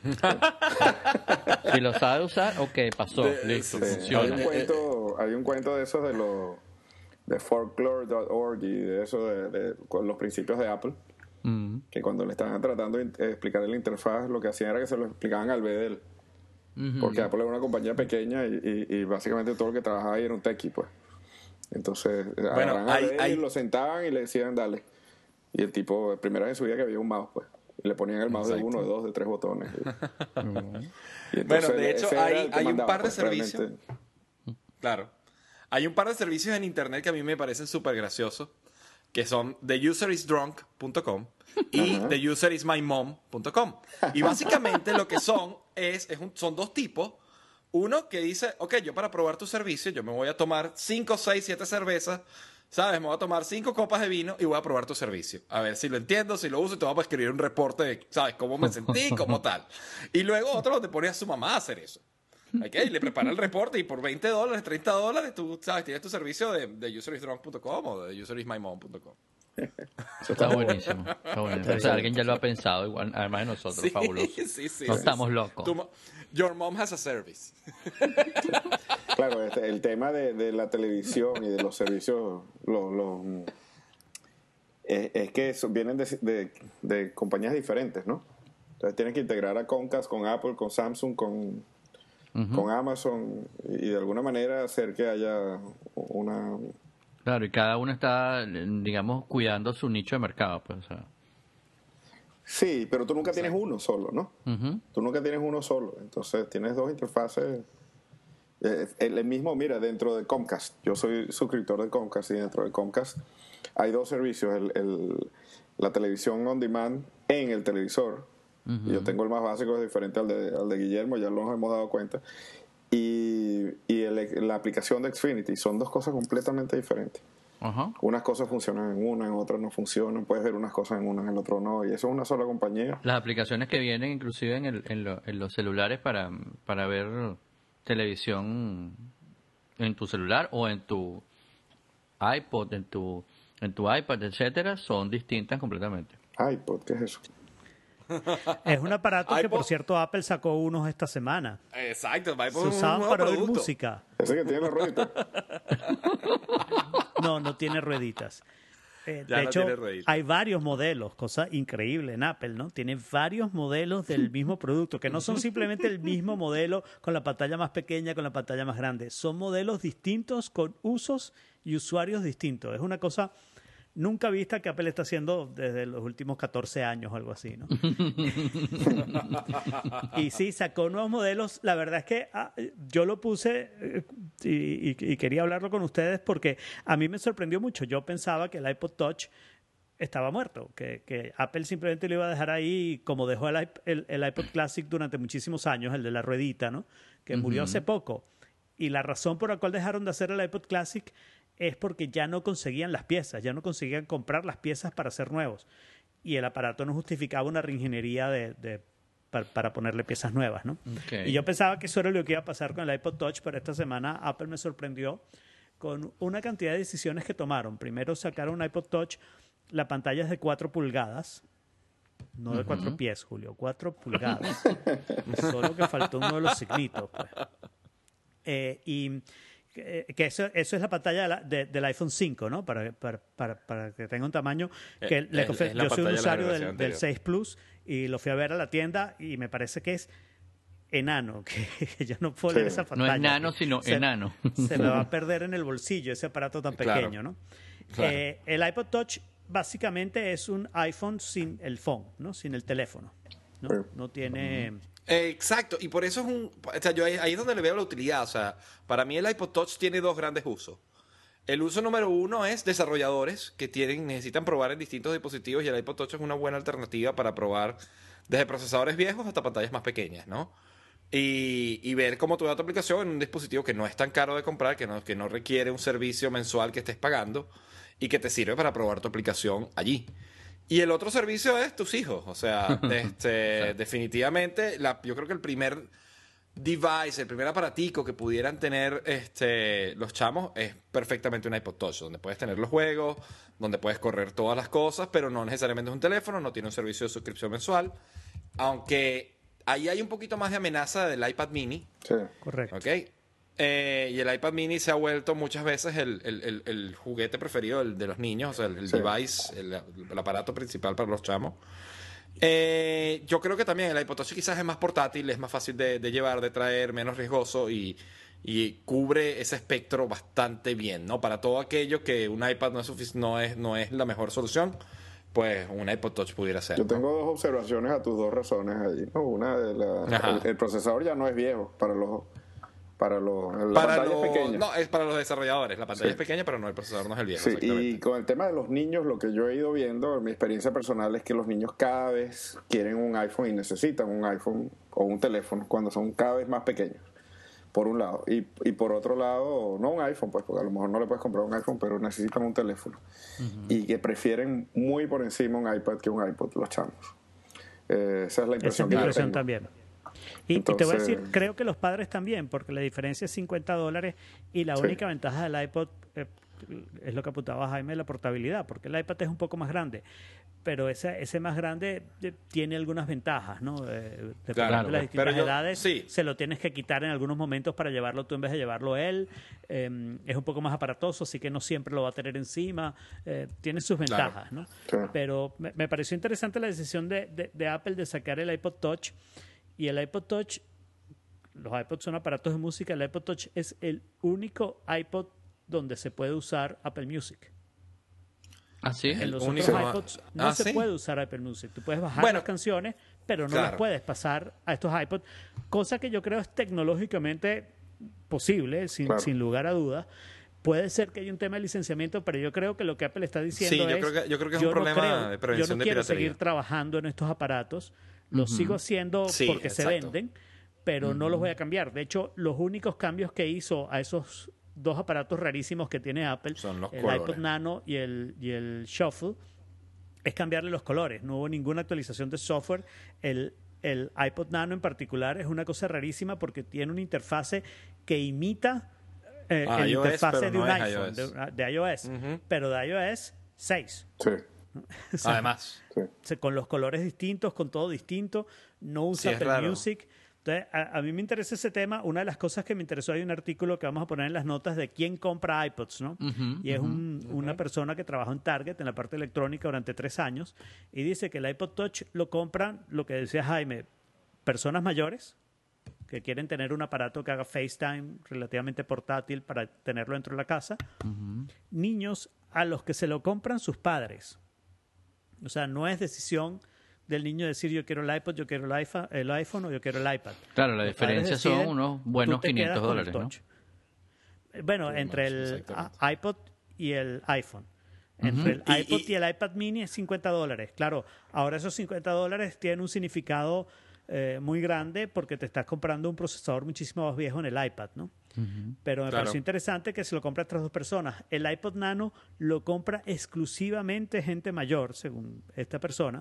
Si lo sabe usar, ok, pasó, listo,
Sí,
funciona.
hay un cuento de esos de folklore.org y de eso con los principios de Apple, que cuando le estaban tratando de explicar la interfaz, lo que hacían era que se lo explicaban al BDL. Porque Apple era una compañía pequeña y básicamente todo el que trabajaba ahí era un techie, pues. Entonces, agarraban al BDL, lo sentaban y le decían, dale. Y el tipo, primera vez en su vida que había un mouse, pues. Y le ponían el mouse de uno, de dos, de tres botones. Y entonces,
Bueno, de hecho,
ese era el que
hay un
mandaba,
par de
pues,
servicios.
realmente.
Claro. Hay un par de servicios en internet que a mí me parecen súper graciosos. que son theuserisdrunk.com y theuserismymom.com. Y básicamente lo que son son dos tipos. Uno que dice, ok, yo para probar tu servicio, yo me voy a tomar 5, 6, 7 cervezas, ¿sabes? Me voy a tomar 5 copas de vino y voy a probar tu servicio. A ver si lo entiendo, si lo uso, y te voy a escribir un reporte de, ¿sabes? Cómo me sentí, cómo tal. Y luego otro donde pone a su mamá a hacer eso. Okay, le prepara el reporte y por $20, $30, tú, ¿sabes? Tienes tu servicio de userisdrunk.com o de userismymom.com.
Eso está buenísimo. Está buenísimo. O sea, alguien ya lo ha pensado, igual, además de nosotros,
Sí,
fabuloso.
sí,
No estamos locos.
Your mom has a service.
Claro, el tema de la televisión y de los servicios es que vienen de compañías diferentes, ¿no? Entonces tienen que integrar a Comcast con Apple, con Samsung, con Amazon y de alguna manera hacer que haya una...
Claro, y cada uno está, digamos, cuidando su nicho de mercado, pues, o sea.
Sí, pero tú nunca tienes uno solo, ¿no?
Uh-huh.
Tú nunca tienes uno solo. Entonces tienes dos interfaces. El mismo, mira, dentro de Comcast. Yo soy suscriptor de Comcast y dentro de Comcast hay dos servicios. La televisión on demand en el televisor. Uh-huh. Yo tengo el más básico, es diferente al de Guillermo, ya nos hemos dado cuenta. Y la aplicación de Xfinity son dos cosas completamente diferentes. Uh-huh. Unas cosas funcionan en una, en otras no funcionan. Puedes ver unas cosas en una, en el otro no. Y eso es una sola compañía.
Las aplicaciones que vienen inclusive en los celulares para ver televisión en tu celular o en tu iPod, en tu iPad, etcétera, son distintas completamente.
iPod, ¿qué es eso?
Es un aparato que, por cierto, Apple sacó unos esta semana.
Exacto,
se usaban para oír música.
Ese que tiene rueditas.
No tiene rueditas. De hecho, hay varios modelos, cosa increíble en Apple, ¿no? Tiene varios modelos del mismo producto, que no son simplemente el mismo modelo con la pantalla más pequeña, con la pantalla más grande. Son modelos distintos con usos y usuarios distintos. Es una cosa nunca vista que Apple está haciendo desde los últimos 14 años o algo así, ¿no? Y sí, sacó nuevos modelos. La verdad es que yo lo puse y quería hablarlo con ustedes porque a mí me sorprendió mucho. Yo pensaba que el iPod Touch estaba muerto, que Apple simplemente lo iba a dejar ahí como dejó el iPod Classic durante muchísimos años, el de la ruedita, ¿no? Que murió hace poco. Y la razón por la cual dejaron de hacer el iPod Classic es porque ya no conseguían las piezas, ya no conseguían comprar las piezas para hacer nuevos. Y el aparato no justificaba una reingeniería para ponerle piezas nuevas, ¿no? Okay. Y yo pensaba que eso era lo que iba a pasar con el iPod Touch, pero esta semana Apple me sorprendió con una cantidad de decisiones que tomaron. Primero sacaron un iPod Touch, la pantalla es de 4 pulgadas, no de 4 pies, Julio, 4 pulgadas. Solo que faltó uno de los signitos, pues. Que eso es la pantalla del iPhone 5, ¿no? Para que tenga un tamaño que yo soy un usuario del 6 Plus y lo fui a ver a la tienda y me parece que es enano, que yo no puedo leer esa pantalla.
No es nano, sino enano.
Se me va a perder en el bolsillo ese aparato tan pequeño, ¿no? Claro. El iPod Touch básicamente es un iPhone sin el phone, ¿no? Sin el teléfono, ¿no? No tiene...
Exacto, y por eso o sea, yo ahí es donde le veo la utilidad. O sea, para mí el iPod Touch tiene dos grandes usos. El uso número uno es desarrolladores que necesitan probar en distintos dispositivos y el iPod Touch es una buena alternativa para probar desde procesadores viejos hasta pantallas más pequeñas, ¿no? Y ver cómo tu aplicación en un dispositivo que no es tan caro de comprar, que no requiere un servicio mensual que estés pagando y que te sirve para probar tu aplicación allí. Y el otro servicio es tus hijos. O sea, definitivamente, yo creo que el primer device, el primer aparatico que pudieran tener los chamos es perfectamente un iPod Touch, donde puedes tener los juegos, donde puedes correr todas las cosas, pero no necesariamente es un teléfono, no tiene un servicio de suscripción mensual. Aunque ahí hay un poquito más de amenaza del iPad mini.
Sí,
correcto.
¿Ok? Y el iPad mini se ha vuelto muchas veces el juguete preferido de los niños, o sea, el device, el aparato principal para los chamos. Yo creo que también el iPod Touch quizás es más portátil, es más fácil de llevar, de traer, menos riesgoso y cubre ese espectro bastante bien, ¿no? Para todo aquello que un iPad no es la mejor solución, pues un iPod Touch pudiera ser.
Yo tengo dos observaciones a tus dos razones allí, ¿no? Una, el procesador ya no es viejo para Para la
Para
pantalla es pequeña.
No, es para los desarrolladores. La pantalla
Sí.
es pequeña, pero no, el procesador no es el viejo.
Sí,
Exactamente.
y con el tema de los niños, lo que yo he ido viendo, mi experiencia personal es que los niños cada vez quieren un iPhone y necesitan un iPhone o un teléfono cuando son cada vez más pequeños, por un lado. Y por otro lado, no un iPhone, pues, porque a lo mejor no le puedes comprar un iPhone, pero necesitan un teléfono. Y que prefieren muy por encima un iPad que un iPod, los chamos. Esa es la
Esa es
impresión
mi
que yo
impresión
tengo.
también. Y te voy a
Entonces-
decir, creo que los padres también, porque la diferencia es $50 y la
Sí.
única ventaja del iPod es lo que apuntaba Jaime, la portabilidad, porque el iPad es un poco más grande, pero ese más grande tiene algunas ventajas, ¿no? Dependiendo
Claro,
de las distintas
pero yo-
edades,
sí.
se lo tienes que quitar en algunos momentos para llevarlo tú en vez de llevarlo él. Es un poco más aparatoso, así que no siempre lo va a tener encima. Tiene sus ventajas, ¿no?
Sí.
Pero me pareció interesante la decisión de Apple de sacar el iPod Touch. Y el iPod Touch, los iPods son aparatos de música, el iPod Touch es el único iPod donde se puede usar Apple Music.
¿Ah, sí?
En los
único-
otros iPods no se
¿sí?
puede usar Apple Music. Tú puedes bajar
Bueno,
las canciones, pero no
claro.
las puedes pasar a estos iPods, cosa que yo creo es tecnológicamente posible,
Claro.
sin lugar a dudas. Puede ser que haya un tema de licenciamiento, pero yo creo que lo que Apple está diciendo
Sí, yo
es...
creo que es un problema de prevención
yo no
de
quiero
piratería.
seguir trabajando en estos aparatos, los sigo haciendo
Sí,
porque se
exacto.
venden, pero no los voy a cambiar. De hecho, los únicos cambios que hizo a esos dos aparatos rarísimos que tiene Apple,
Son los
el
colores.
iPod Nano y el Shuffle, es cambiarle los colores. No hubo ninguna actualización de software. El iPod Nano en particular es una cosa rarísima porque tiene una interfase que imita la
iOS,
interfase
pero
de un
no es
iPhone,
iOS.
de iOS, pero de iOS 6.
Sí,
O sea,
Además.
sí.
con los colores distintos, con todo distinto, no usa
Sí, es
Apple
raro.
Music. Entonces, a mí me interesa ese tema. Una de las cosas que me interesó, hay un artículo que vamos a poner en las notas de quién compra iPods, ¿no? Y es una persona que trabajó en Target, en la parte electrónica, durante 3 años, y dice que el iPod Touch lo compran, lo que decía Jaime, personas mayores que quieren tener un aparato que haga FaceTime relativamente portátil para tenerlo dentro de la casa, niños a los que se lo compran sus padres. O sea, no es decisión del niño decir yo quiero el iPod, yo quiero el iPhone o yo quiero el iPad.
Claro, la
Los padres
diferencia son
deciden,
unos buenos
tú te quedas con el
$500, ¿no?
Touch. Bueno, entre el
exactamente.
iPod y el iPhone. Entre el iPod y el iPad mini es $50. Claro, ahora esos $50 tienen un significado muy grande porque te estás comprando un procesador muchísimo más viejo en el iPad, ¿no? Pero me
Claro.
pareció interesante que se lo compra otras dos personas. El iPod Nano lo compra exclusivamente gente mayor, según esta persona,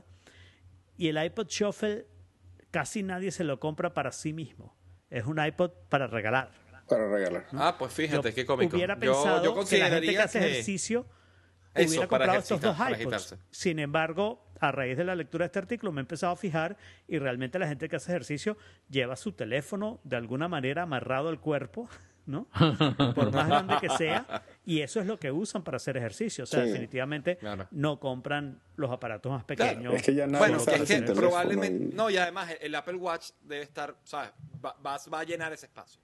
y el iPod Shuffle casi nadie se lo compra para sí mismo. Es un iPod para regalar.
Para regalar.
Ah, pues fíjate,
Yo
qué cómico.
hubiera
Yo
pensado que la gente que
consideraría
hace
que
ejercicio
Eso,
hubiera
para
comprado estos dos
ejercitar, para
iPods.
agitarse.
Sin embargo, a raíz de la lectura de este artículo me he empezado a fijar y realmente la gente que hace ejercicio lleva su teléfono de alguna manera amarrado al cuerpo, ¿no? Por más grande que sea, y eso es lo que usan para hacer ejercicio. O sea,
Sí.
definitivamente
Claro.
no compran los aparatos más
Claro,
pequeños.
es que ya nadie
Bueno,
sale
que es
sin
que
teléfono
probablemente.
y-
No, y además el Apple Watch debe estar, ¿sabes? Va a llenar ese espacio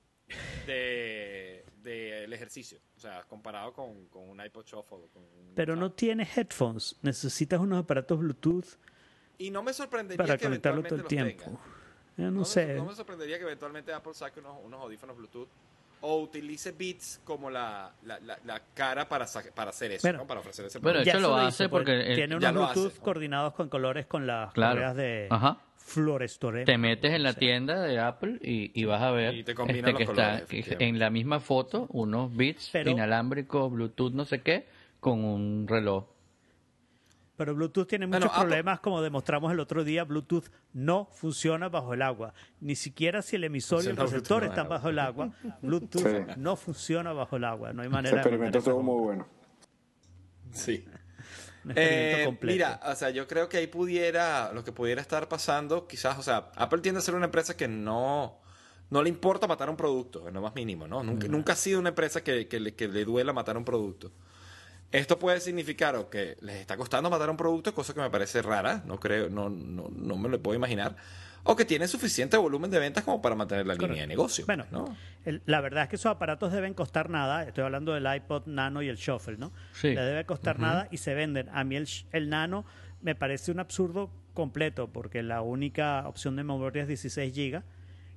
del ejercicio. O sea, comparado con un iPod Shuffle.
Pero no tiene headphones. Necesitas unos aparatos Bluetooth
Y no me sorprendería
para
que
conectarlo todo el
eventualmente los
tiempo.
tenga.
Yo no
me-
sé.
no me sorprendería que eventualmente Apple saque unos audífonos Bluetooth o utilice Beats como la cara para hacer eso,
Bueno.
¿no? Para ofrecer ese
Bueno,
producto.
esto
Ya
lo
se
hace
hizo,
porque
tiene
ya
unos
lo hace.
Bluetooth coordinados con colores con las
Claro.
correas de
Ajá.
fluorestorema.
Te metes en la tienda de Apple y vas a ver
Y te combinan los
que
colores,
está
efectivamente.
en la misma foto unos bits
Pero-
inalámbricos, Bluetooth, no sé qué, con un reloj.
Pero Bluetooth tiene
Bueno,
muchos problemas, como demostramos el otro día. Bluetooth no funciona bajo el agua. Ni siquiera si el emisor y el
Funciona
receptor
Bluetooth
están bajo el agua. Bluetooth
Sí.
no funciona bajo el agua. No hay
Ese
manera de
experimento
mandar esa
estuvo muy
onda.
bueno.
Sí.
Un experimento completo.
Mira, o sea, yo creo que ahí lo que pudiera estar pasando, quizás, o sea, Apple tiende a ser una empresa que no le importa matar un producto, en lo más mínimo, ¿no? Nunca ha sido una empresa que le duela matar un producto. Esto puede significar o que les está costando matar un producto, cosa que me parece rara, no creo, no me lo puedo imaginar, o que tiene suficiente volumen de ventas como para mantener la línea de negocio.
Bueno,
¿no?
la verdad es que esos aparatos deben costar nada. Estoy hablando del iPod Nano y el Shuffle, ¿no?
Sí.
Le debe costar nada y se venden. A mí el Nano me parece un absurdo completo porque la única opción de memoria es 16 GB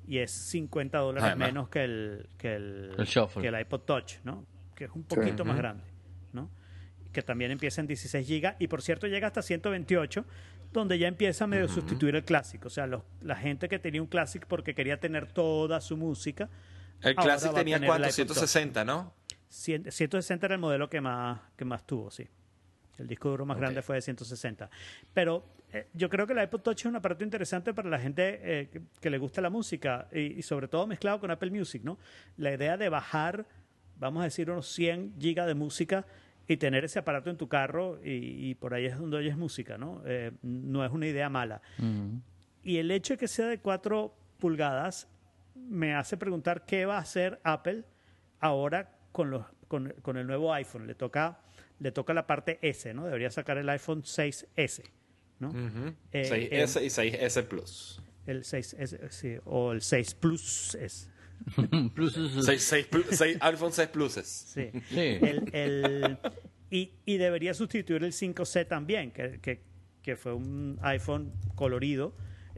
y es $50
Además.
menos que
El Shuffle.
que el iPod Touch, ¿no? Que es un poquito más grande, ¿no? Que también empieza en 16 GB y por cierto llega hasta 128, donde ya empieza a medio sustituir el Classic. O sea, la gente que tenía un Classic porque quería tener toda su música.
El
ahora
Classic
va a
tenía
tener el
¿cuánto?
iPod Touch.
160, ¿no?
160 era el modelo que más tuvo, sí. El disco duro más grande fue de 160. Pero yo creo que el iPod Touch es un aparato interesante para la gente que le gusta la música y sobre todo mezclado con Apple Music, ¿no? La idea de bajar, vamos a decir, unos 100 gigas de música y tener ese aparato en tu carro y por ahí es donde oyes música, ¿no? No es una idea mala. Y el hecho de que sea de 4 pulgadas me hace preguntar qué va a hacer Apple ahora con el nuevo iPhone. Le toca la parte S, ¿no? Debería sacar el iPhone 6S, ¿no?
6S y 6S Plus.
El 6S, sí, o el 6 Plus S.
iPhone 6 Pluses.
Sí.
Sí.
Y debería sustituir el 5C también, que fue un iPhone colorido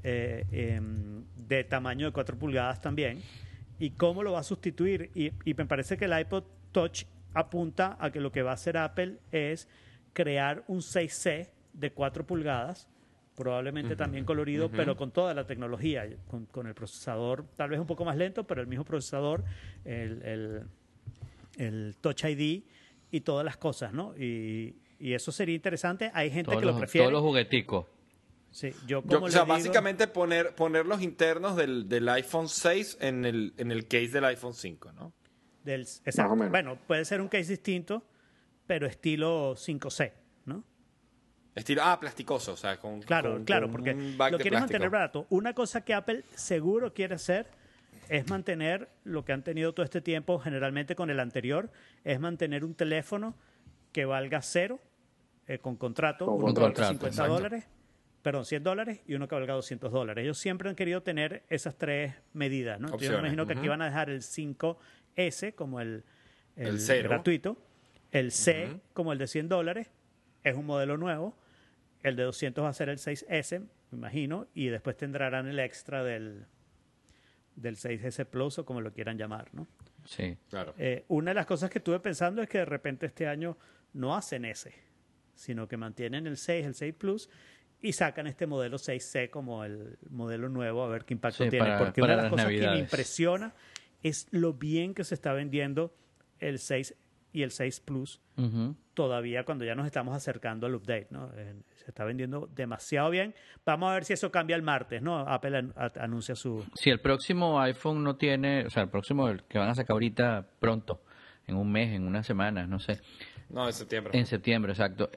de tamaño de 4 pulgadas también. ¿Y cómo lo va a sustituir? Y me parece que el iPod Touch apunta a que lo que va a hacer Apple es crear un 6C de 4 pulgadas, probablemente también colorido, pero con toda la tecnología, con el procesador tal vez un poco más lento, pero el mismo procesador, el Touch ID y todas las cosas, ¿no? Y eso sería interesante. Hay gente que lo prefiere.
Todos los jugueticos.
Sí, yo
O sea, básicamente poner los internos del iPhone 6 en el case del iPhone 5, ¿no?
Exacto.
Más o menos.
Bueno, puede ser un case distinto, pero estilo 5C, ¿no?
Estilo, plasticoso, o sea,
Claro, porque
un back
lo
de
quieren
plástico.
mantener barato. Una cosa que Apple seguro quiere hacer es mantener lo que han tenido todo este tiempo, generalmente con el anterior, es mantener un teléfono que valga cero, con contrato,
Con
uno que
contrato,
valga $100 y uno que valga $200. Ellos siempre han querido tener esas tres medidas, ¿no? Yo me imagino que aquí van a dejar el 5S como el
cero.
gratuito, el C como el de $100, es un modelo nuevo, el de 200 va a ser el 6S, me imagino, y después tendrán el extra del 6S Plus o como lo quieran llamar, ¿no?
Sí.
Claro.
Una de las cosas que estuve pensando es que de repente este año no hacen ese, sino que mantienen el 6, el 6 Plus y sacan este modelo 6C como el modelo nuevo a ver qué impacto
Sí,
tiene. Porque
para
una de las
las
cosas que me
Navidades.
impresiona es lo bien que se está vendiendo el 6 y el 6 Plus todavía cuando ya nos estamos acercando al update, ¿no? Se está vendiendo demasiado bien. Vamos a ver si eso cambia el martes, ¿no? Apple anuncia su...
Si el próximo iPhone no tiene, o sea, el próximo el que van a sacar ahorita pronto, en un mes, en unas semanas, no sé.
No, en septiembre.
En septiembre, exacto.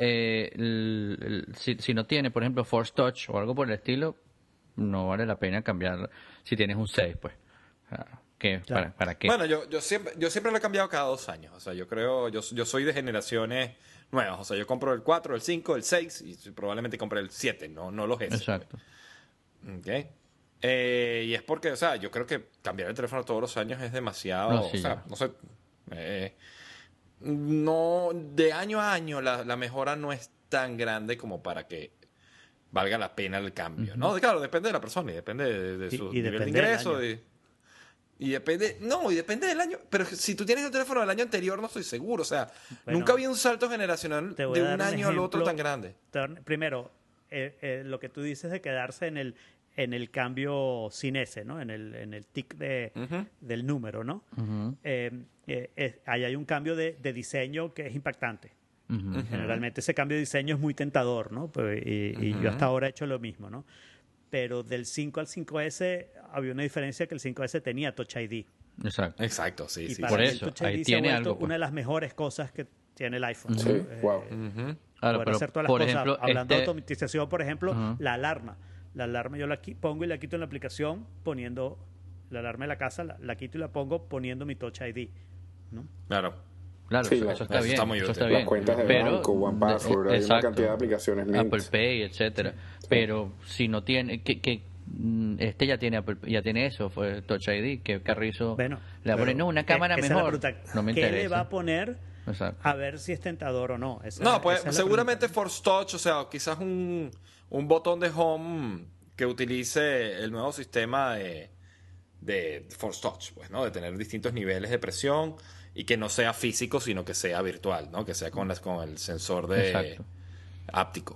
Si no tiene, por ejemplo, Force Touch o algo por el estilo, no vale la pena cambiar si tienes un 6, pues. O sea, ¿qué?
Claro.
¿Para qué?
Bueno, yo siempre lo he cambiado cada 2 años. O sea, yo creo, yo soy de generaciones nuevas. O sea, yo compro el 4, el 5, el 6 y probablemente compre el 7, no los S.
Exacto.
Ok. Y es porque, o sea, yo creo que cambiar el teléfono todos los años es demasiado.
No, sí,
o sea,
ya.
no sé. No, de año a año la mejora no es tan grande como para que valga la pena el cambio, ¿no? Claro, depende de la persona y depende de su
Y
nivel de
depende del
ingreso.
año.
Y depende del año. Pero si tú tienes el teléfono del año anterior, no estoy seguro. O sea,
Bueno,
nunca había un salto generacional
te voy
de
a
un
dar un
año al otro
ejemplo.
tan grande.
Primero, lo que tú dices de quedarse en el cambio sin S, ¿no? En el tic del número, ¿no? Ahí hay un cambio de diseño que es impactante. Generalmente ese cambio de diseño es muy tentador, ¿no? Pues, y yo hasta ahora he hecho lo mismo, ¿no? Pero del 5 al 5S había una diferencia que el 5S tenía Touch ID.
Exacto.
Exacto, sí,
Y
sí.
para
Por
mí
eso,
el Touch
ahí
ID se ha
tiene
vuelto
algo, pues.
una de las mejores cosas que tiene el iPhone.
Sí, wow.
Claro,
Poder
pero,
hacer todas las
por
cosas.
ejemplo,
Hablando de automatización, por ejemplo,
Ujú.
la alarma. La alarma yo la pongo y la quito en la aplicación poniendo la alarma de la casa, la quito y la pongo poniendo mi Touch ID, ¿no?
Claro.
Claro,
Sí,
eso está
eso
bien.
está muy
Eso
útil.
está
Las
bien.
cuentas de
Pero,
banco, One Password, hay una
exacto,
cantidad de aplicaciones Mint.
Apple Pay, etcétera. Pero si no tiene, este ya tiene eso, fue Touch ID, que Carrizo
Bueno,
le va a poner, no, una cámara
esa es la
mejor.
pregunta.
No me
¿Qué
interesa.
le va a poner
Exacto.
a ver si es tentador o no?
No, pues
esa es la
seguramente
pregunta.
Force Touch, o sea, quizás un botón de home que utilice el nuevo sistema de Force Touch, pues, ¿no? De tener distintos niveles de presión y que no sea físico, sino que sea virtual, ¿no? Que sea con el sensor
Exacto.
áptico.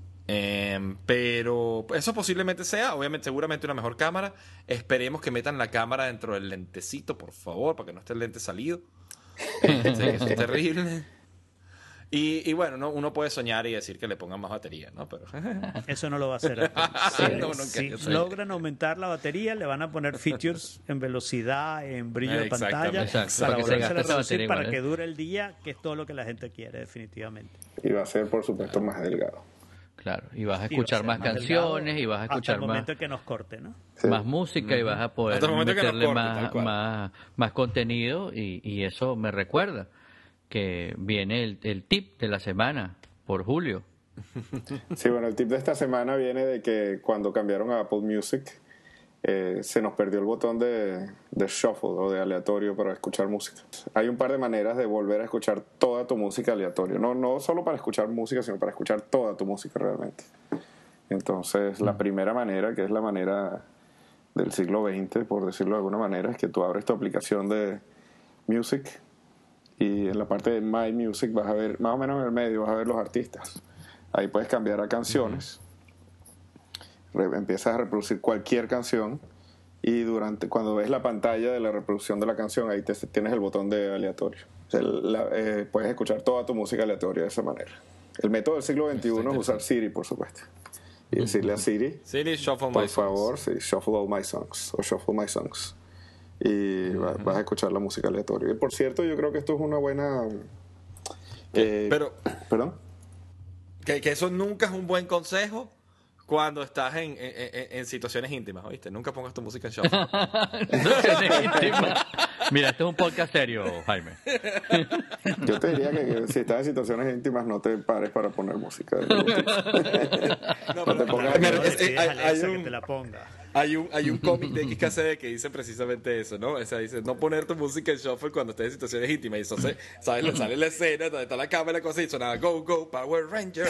Pero eso posiblemente sea, obviamente, seguramente una mejor cámara. Esperemos que metan la cámara dentro del lentecito, por favor, para que no esté el lente salido. Eso es terrible. Y bueno, uno puede soñar y decir que le pongan más batería, ¿no? Pero
Eso no lo va a hacer Apple.
No, nunca,
Si
yo sé.
logran aumentar la batería, le van a poner features en velocidad, en brillo de pantalla,
Exacto,
para
para que se
volverse a
gaste esa
reducir,
batería
para
igual,
que dure el día, que es todo lo que la gente quiere, definitivamente.
Y va a ser, por supuesto, más delgado.
Claro, y vas a
Y va a
escuchar
ser
más
delgado
canciones y vas a
hasta
escuchar
el
más,
momento en que nos corte, ¿no?
Sí.
más música y vas a poder
Hasta el momento que nos
meterle
corte, tal
más,
cual.
más contenido y eso me recuerda que viene el tip de la semana por Julio.
Sí, bueno, el tip de esta semana viene de que cuando cambiaron a Apple Music, se nos perdió el botón de shuffle o de aleatorio para escuchar música. Hay un par de maneras de volver a escuchar toda tu música aleatorio. No solo para escuchar música, sino para escuchar toda tu música realmente. Entonces, la primera manera, que es la manera del siglo XX, por decirlo de alguna manera, es que tú abres tu aplicación de Music y en la parte de My Music vas a ver, más o menos en el medio, vas a ver los artistas. Ahí puedes cambiar a canciones. Empiezas a reproducir cualquier canción y cuando ves la pantalla de la reproducción de la canción, ahí tienes el botón de aleatorio. O sea, puedes escuchar toda tu música aleatoria de esa manera. El método del siglo XXI es usar Siri, por supuesto. Y decirle a Siri,
Siri, shuffle my
por
songs.
favor, sí, shuffle all my songs o shuffle my songs. Y vas a escuchar la música aleatoria. Y por cierto, yo creo que esto es una buena...
Pero
¿Perdón?
que eso nunca es un buen consejo cuando estás en situaciones íntimas, ¿oíste? Nunca pongas tu música en shuffle.
Mira, este es un podcast serio, Jaime.
Yo te diría que si estás en situaciones íntimas no te pares para poner música.
No,
No te pongas...
Mira,
No le pides a
hay
Alexa
un-
que te la ponga.
Hay un cómic de XKCD que dice precisamente eso, ¿no? O sea, dice no poner tu música en shuffle cuando estés en situaciones íntimas. Y eso ¿sabes? Le sale la escena donde está la cámara y la cosa y sonaba Go, Go, Power Rangers.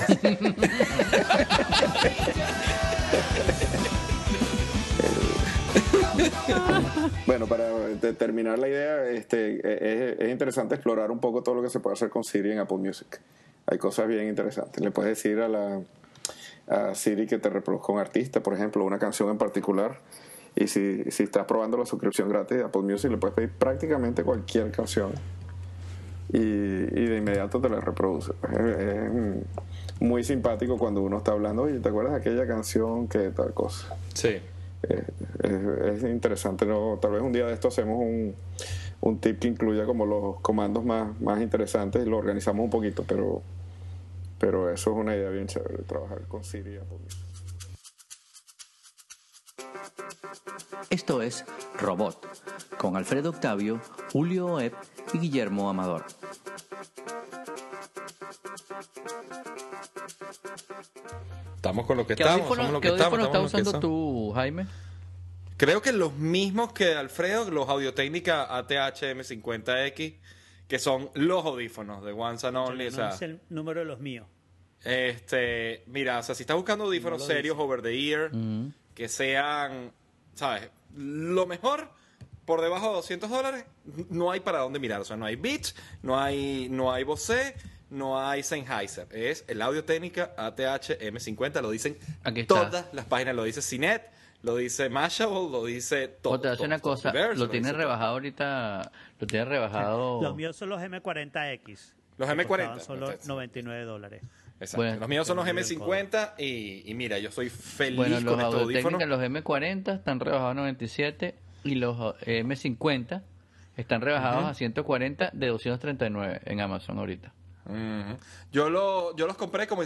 Bueno, para terminar la idea, es interesante explorar un poco todo lo que se puede hacer con Siri en Apple Music. Hay cosas bien interesantes. Le puedes decir a Siri que te reproduzca un artista, por ejemplo, una canción en particular. Y si estás probando la suscripción gratis de Apple Music, le puedes pedir prácticamente cualquier canción. Y de inmediato te la reproduce. Es muy simpático cuando uno está hablando, oye, ¿te acuerdas de aquella canción que tal cosa?
Sí.
Es interesante, ¿no? Tal vez un día de esto hacemos un tip que incluya como los comandos más interesantes y lo organizamos un poquito, pero eso es una idea bien chévere, trabajar con Siri.
Esto es Robot, con Alfredo Octavio, Julio Oep y Guillermo Amador.
Estamos con lo que
¿Qué
estamos.
audífonos,
somos lo
qué
que estamos,
audífonos estás
estamos lo que
usando
somos.
tú, Jaime?
Creo que los mismos que Alfredo, los Audio-Técnica ATH M50X, que son los audífonos de Once and Only.
No
O sea,
es el número de los míos.
mira, o sea, si estás buscando audífonos
No lo
serios, over the ear, que sean, ¿sabes? Lo mejor, por debajo de $200, no hay para dónde mirar. O sea, no hay Beats, no hay Bose, no hay Sennheiser. Es el Audio-Técnica ATH M50, lo dicen
Aquí está.
todas las páginas. Lo dice Cinet, lo dice Mashable, lo dice todo.
O te hace una
todo,
cosa,
Diverse,
lo tiene
dice
rebajado ahorita, lo tiene rebajado.
Los míos son los M40X.
Los
que
M40,
costaban solo
perfecto.
$99.
Exacto.
Bueno.
Los míos son los
Te doy el
M50 y mira, yo soy feliz
Bueno,
con
los
estos audífonos.
Audio-Técnica, los M40 están rebajados a 97 y los M50 están rebajados a 140 de 239 en Amazon ahorita.
Ujú. Yo los compré como en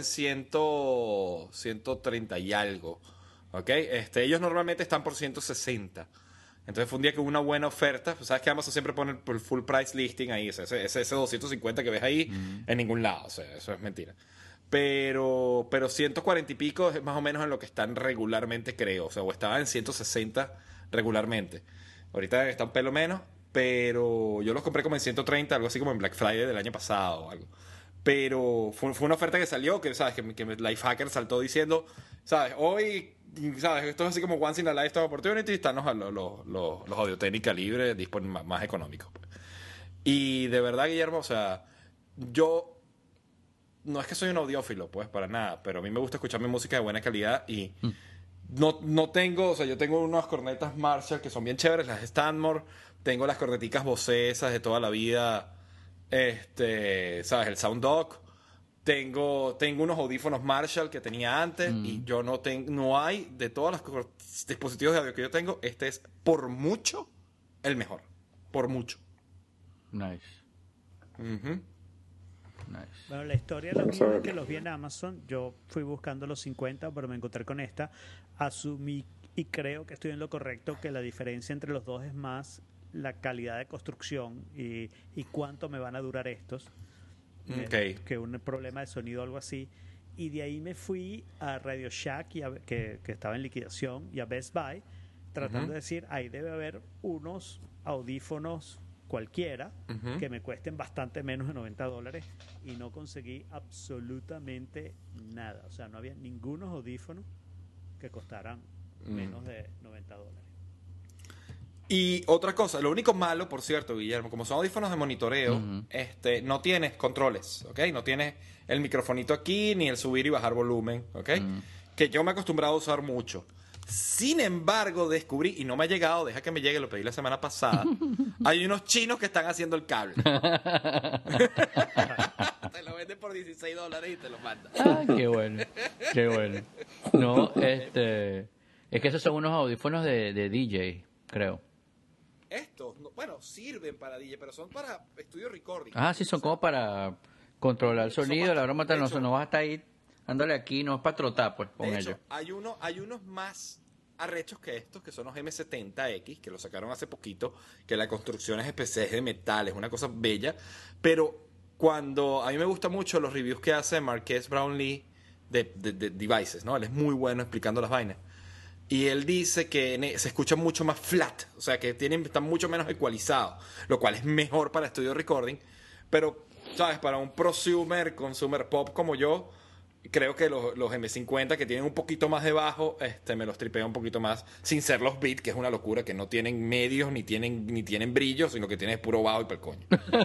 130 y algo. ¿Ok? Ellos normalmente están por 160. Entonces fue un día que hubo una buena oferta. Pues, sabes que Amazon siempre pone el full price listing ahí. Ese 250 que ves ahí en ningún lado. O sea, eso es mentira. Pero 140 y pico es más o menos en lo que están regularmente, creo. O sea, o estaba en 160 regularmente. Ahorita está un pelo menos. Pero yo los compré como en 130, algo así como en Black Friday del año pasado o algo. Pero fue una oferta que salió, que sabes que Lifehacker saltó diciendo, sabes, hoy ¿sabes? Esto es así como once in a lifetime opportunity. Están los Audio-Técnica libre, más económicos. Pues. Y de verdad, Guillermo, o sea, yo no es que soy un audiófilo, pues, para nada, pero a mí me gusta escuchar mi música de buena calidad y no tengo, o sea, yo tengo unas cornetas Marshall que son bien chéveres, las Stanmore, tengo las corneticas Bose esas de toda la vida, ¿sabes? El Sound Dock. Tengo unos audífonos Marshall que tenía antes y yo no hay, de todos los dispositivos de audio que yo tengo, este es por mucho el mejor. Por mucho.
Nice.
Uh-huh.
Nice. Bueno, la historia de los míos es que los vi en Amazon. Yo fui buscando los 50, pero me encontré con esta. Asumí y creo que estoy en lo correcto, que la diferencia entre los dos es más la calidad de construcción y cuánto me van a durar estos. Que un problema de sonido o algo así. Y de ahí me fui a Radio Shack, que estaba en liquidación, y a Best Buy, tratando de decir, ahí debe haber unos audífonos cualquiera que me cuesten bastante menos de $90, y no conseguí absolutamente nada. O sea, no había ningunos audífonos que costaran menos de $90.
Y otra cosa, lo único malo, por cierto, Guillermo, como son audífonos de monitoreo, no tienes controles, ¿ok? No tienes el microfonito aquí, ni el subir y bajar volumen, ¿ok? Que yo me he acostumbrado a usar mucho. Sin embargo, descubrí, y no me ha llegado, deja que me llegue, lo pedí la semana pasada, hay unos chinos que están haciendo el cable. Te lo venden por $16 y te lo mandan.
Ah, qué bueno, qué bueno. No, es que esos son unos audífonos de DJ, creo.
Estos, bueno, sirven para DJ, pero son para estudio recording.
Ah, sí, son como para controlar el sonido. La broma no vas a estar ahí dándole aquí, no es para trotar, pues, con ellos.
Hay unos más arrechos que estos, que son los M70X, que lo sacaron hace poquito, que la construcción es especial, es de metal, es una cosa bella. Pero cuando a mí me gustan mucho los reviews que hace Marques Brownlee de Devices, ¿no? Él es muy bueno explicando las vainas. Y él dice que se escucha mucho más flat, o sea, que están mucho menos ecualizados, lo cual es mejor para estudio recording. Pero, ¿sabes? Para un prosumer, consumer pop como yo, creo que los M50 que tienen un poquito más de bajo, me los tripea un poquito más, sin ser los Beat, que es una locura, que no tienen medios, ni tienen brillo, sino que tienen puro bajo y pel coño.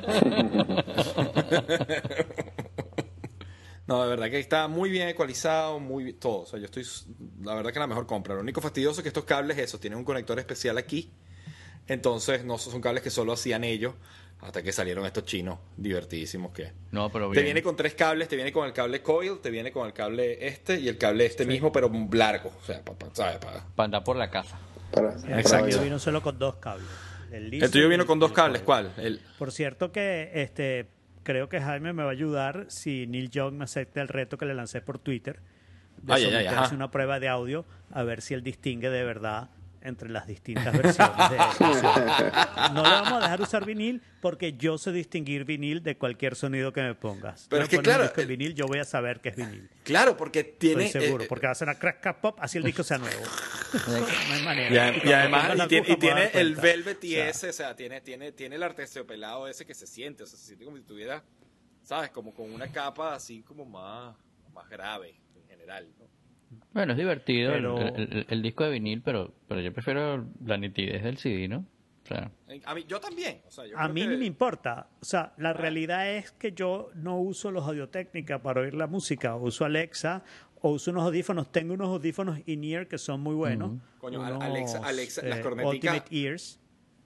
No, de verdad que está muy bien ecualizado, todo. O sea, yo estoy, la verdad que la mejor compra. Lo único fastidioso es que estos cables, tienen un conector especial aquí. Entonces, no son cables que solo hacían ellos, hasta que salieron estos chinos divertidísimos que...
No, pero bien.
Te viene con 3 cables, te viene con el cable coil, te viene con el cable y el cable mismo, pero largo. O sea, ¿sabes?
Para andar por la casa.
Exacto. El tuyo vino solo con 2 cables.
El tuyo vino con 2 cables, ¿cuál?
Por cierto que creo que Jaime me va a ayudar si Neil Young me acepta el reto que le lancé por Twitter de someterse una prueba de audio a ver si él distingue de verdad entre las distintas versiones de No le vamos a dejar usar vinil porque yo sé distinguir vinil de cualquier sonido que me pongas.
Pero es que claro,
el vinil yo voy a saber que es vinil.
Claro, porque tiene...
Estoy seguro, porque va a ser una crack pop, así el disco sea nuevo. No hay manera.
Y además tiene el velvet y ese, o sea, tiene el arterciopelado ese que se siente, o sea, se siente como si tuviera, ¿sabes? Como con una capa así como más grave en general, ¿no?
Bueno, es divertido el disco de vinil, pero yo prefiero la nitidez del CD, ¿no? O sea,
a mí, yo también. O sea,
a mí ni me importa. O sea, la realidad es que yo no uso los Audio-Técnica para oír la música. Uso Alexa o uso unos audífonos. Tengo unos audífonos in-ear que son muy buenos.
Coño, Alexa, las corneticas.
Ultimate Ears.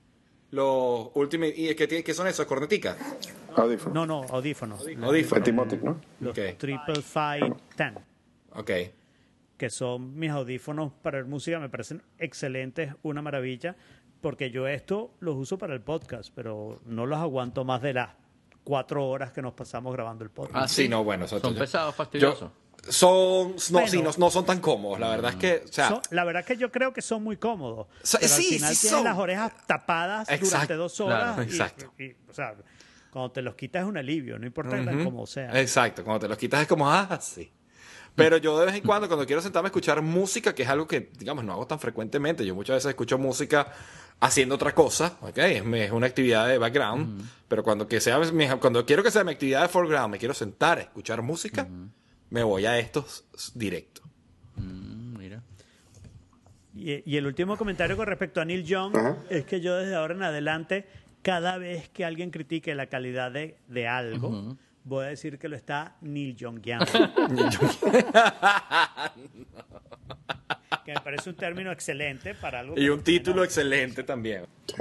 Los Ultimate Ears, ¿qué son esos? ¿Corneticas?
Audífonos.
No, audífonos.
Audífonos.
¿no?
Los
Okay.
55510.
Ok.
Que son mis audífonos para ver música, me parecen excelentes, una maravilla, porque yo esto los uso para el podcast, pero no los aguanto más de las 4 horas que nos pasamos grabando el podcast.
Ah, sí, no, bueno.
Son pesados, fastidiosos.
No son tan cómodos, la verdad es que... O sea,
la verdad es que yo creo que son muy cómodos, pero
sí,
al final tienes las orejas tapadas durante 2 horas.
Claro, exacto.
Y, o sea, cuando te los quitas es un alivio, no importa cómo sea.
Exacto, cuando te los quitas es como, sí. Pero yo de vez en cuando quiero sentarme a escuchar música, que es algo que, digamos, no hago tan frecuentemente. Yo muchas veces escucho música haciendo otra cosa, ¿ok? Es una actividad de background. Pero cuando quiero que sea mi actividad de foreground, me quiero sentar a escuchar música, me voy a estos directos.
Mira.
Y el último comentario con respecto a Neil Young
Ajá.
es que yo desde ahora en adelante, cada vez que alguien critique la calidad de algo, voy a decir que lo está Neil Youngiano. Que me parece un término excelente para algo.
Y un título excelente también.
Sí.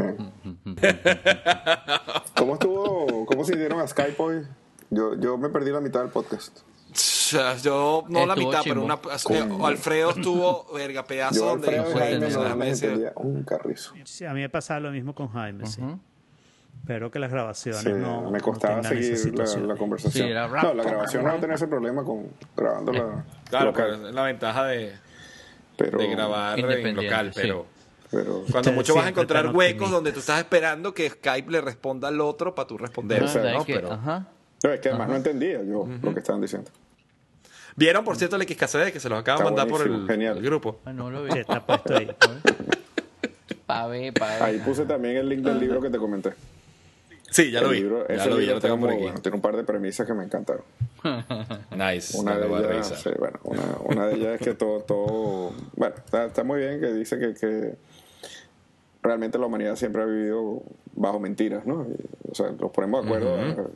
¿Cómo sintieron a Skype hoy? Yo me perdí la mitad del podcast.
Yo no la
Estuvo
mitad,
chimbo.
pero Alfredo estuvo verga pedazo
Yo
donde
Alfredo y
dijo,
Jaime
"Hey,
no
déjame
les
decir".
entendía un carrizo.
Sí, a mí me pasaba lo mismo con Jaime, sí. Espero que las grabaciones
Sí,
no
me costaba
no tengan esa
seguir
situación.
la conversación.
Sí, era
No, la grabación no va a tener ese problema con grabando la
Claro,
local.
pero es la ventaja de
pero,
grabar en
Independiente,
local,
sí.
pero
pero
cuando
Ustedes
mucho vas a
siempre
encontrar
están
huecos
optimistas.
donde tú estás esperando que Skype le responda al otro para tú responder,
Ah, ¿sabes
¿no?
qué?
Pero
Ajá.
no, es que además no entendía yo lo que estaban diciendo.
¿vieron, por cierto, el XKCD que se los acaba de
Está
mandar por
buenísimo, genial.
el grupo?
Ah, no lo vi.
Sí, está puesto ahí.
Pa' ver.
Ahí puse también el link del libro que te comenté.
Sí, ya lo vi.
Libro,
Ya
ese
lo vi, ya
libro
lo tengo
está
por
muy
aquí.
bueno. Tiene un par de premisas que me encantaron.
Nice.
Una
ya
de
lo voy a
ellas,
revisar.
sí, bueno, una de ellas es que todo bueno, está muy bien que dice que realmente la humanidad siempre ha vivido bajo mentiras, ¿no? O sea, nos ponemos de acuerdo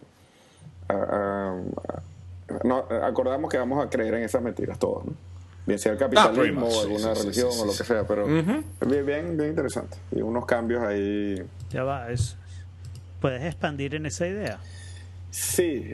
no, acordamos que vamos a creer en esas mentiras todos, ¿no? Bien sea el capitalismo
pretty much,
o alguna
sí,
religión
sí,
o lo
sí.
que sea, pero bien interesante. Y unos cambios ahí.
Ya va, ¿puedes expandir en esa idea?
Sí,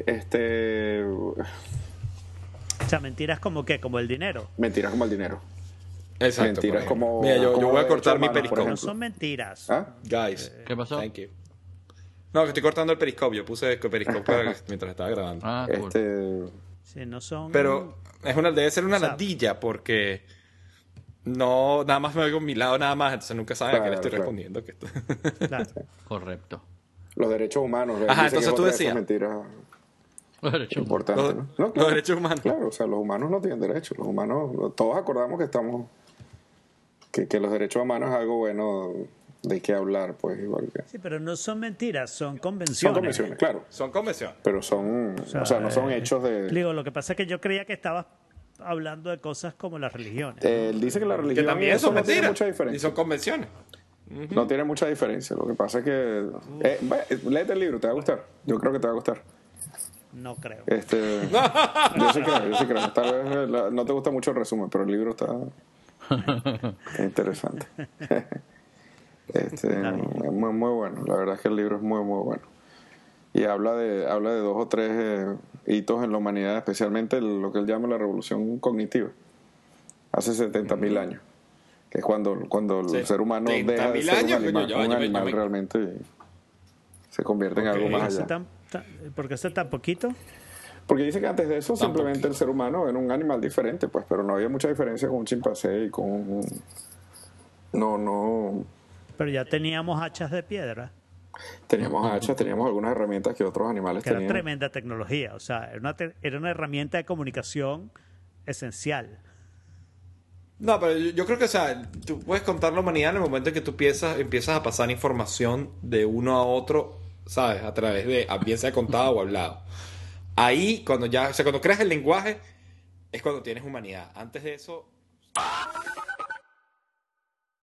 O sea, mentiras como qué, como el dinero.
mentiras como el dinero.
Exacto.
Mentiras
por ejemplo.
como.
Mira, yo
como
voy a
de
cortar
hecho,
mi
hermanos, por
periscopio.
No
ejemplo.
son mentiras.
¿Ah?
Guys.
¿Qué pasó?
Thank you. No, que estoy cortando el periscopio. Puse periscopio mientras estaba grabando.
Ah, cool.
Sí, no son.
Pero debe ser una
O sea,
ladilla porque no, nada más me oigo mi lado nada más, entonces nunca saben a qué le estoy
Claro,
respondiendo.
Claro.
Correcto.
Los derechos humanos.
Ajá,
dice que
entonces
es
tú
otra de esas
decías.
mentiras
Los derechos humanos.
importantes,
Los-
¿no? No,
los
claro.
derechos humanos.
Claro, o sea, los humanos no tienen derechos. Los humanos, todos acordamos que estamos. Que los derechos humanos es algo bueno de qué hablar, pues, igual que.
Sí, pero no son mentiras, son convenciones.
Son convenciones, claro.
Son convenciones.
Pero son. O sea, no son hechos de.
Digo, lo que pasa es que yo creía que estabas hablando de cosas como las religiones.
Él dice que la
Que
religión
también
eso
son
no tiene
mentiras.
mucha
Y
diferencia.
son convenciones.
No tiene mucha diferencia. Lo que pasa es que. Léete el libro, te va a gustar. Yo creo que te va a gustar.
No creo.
Yo sí creo. Tal vez no te gusta mucho el resumen, pero el libro está interesante. Es muy, muy bueno. La verdad es que el libro es muy, muy bueno. Y habla de 2 o 3 hitos en la humanidad, especialmente lo que él llama la revolución cognitiva, hace 70.000 años, que es cuando el ser humano deja de
70.000
ser un
años,
animal,
coño, ya me-
realmente y se convierte en algo más allá.
¿Por qué hace tan poquito?
Porque dice que antes de eso simplemente el ser humano era un animal diferente, pues, pero no había mucha diferencia con un chimpancé y con un... No.
Pero ya teníamos hachas de piedra,
Teníamos hachas, teníamos algunas herramientas que otros animales
que era
tenían.
tremenda tecnología. O sea, era una herramienta de comunicación esencial.
No, pero yo creo que, o sea, tú puedes contar la humanidad en el momento en que tú empiezas a pasar información de uno a otro, ¿sabes? A través de, bien sea contado o hablado. Ahí, cuando creas el lenguaje, es cuando tienes humanidad. Antes de eso,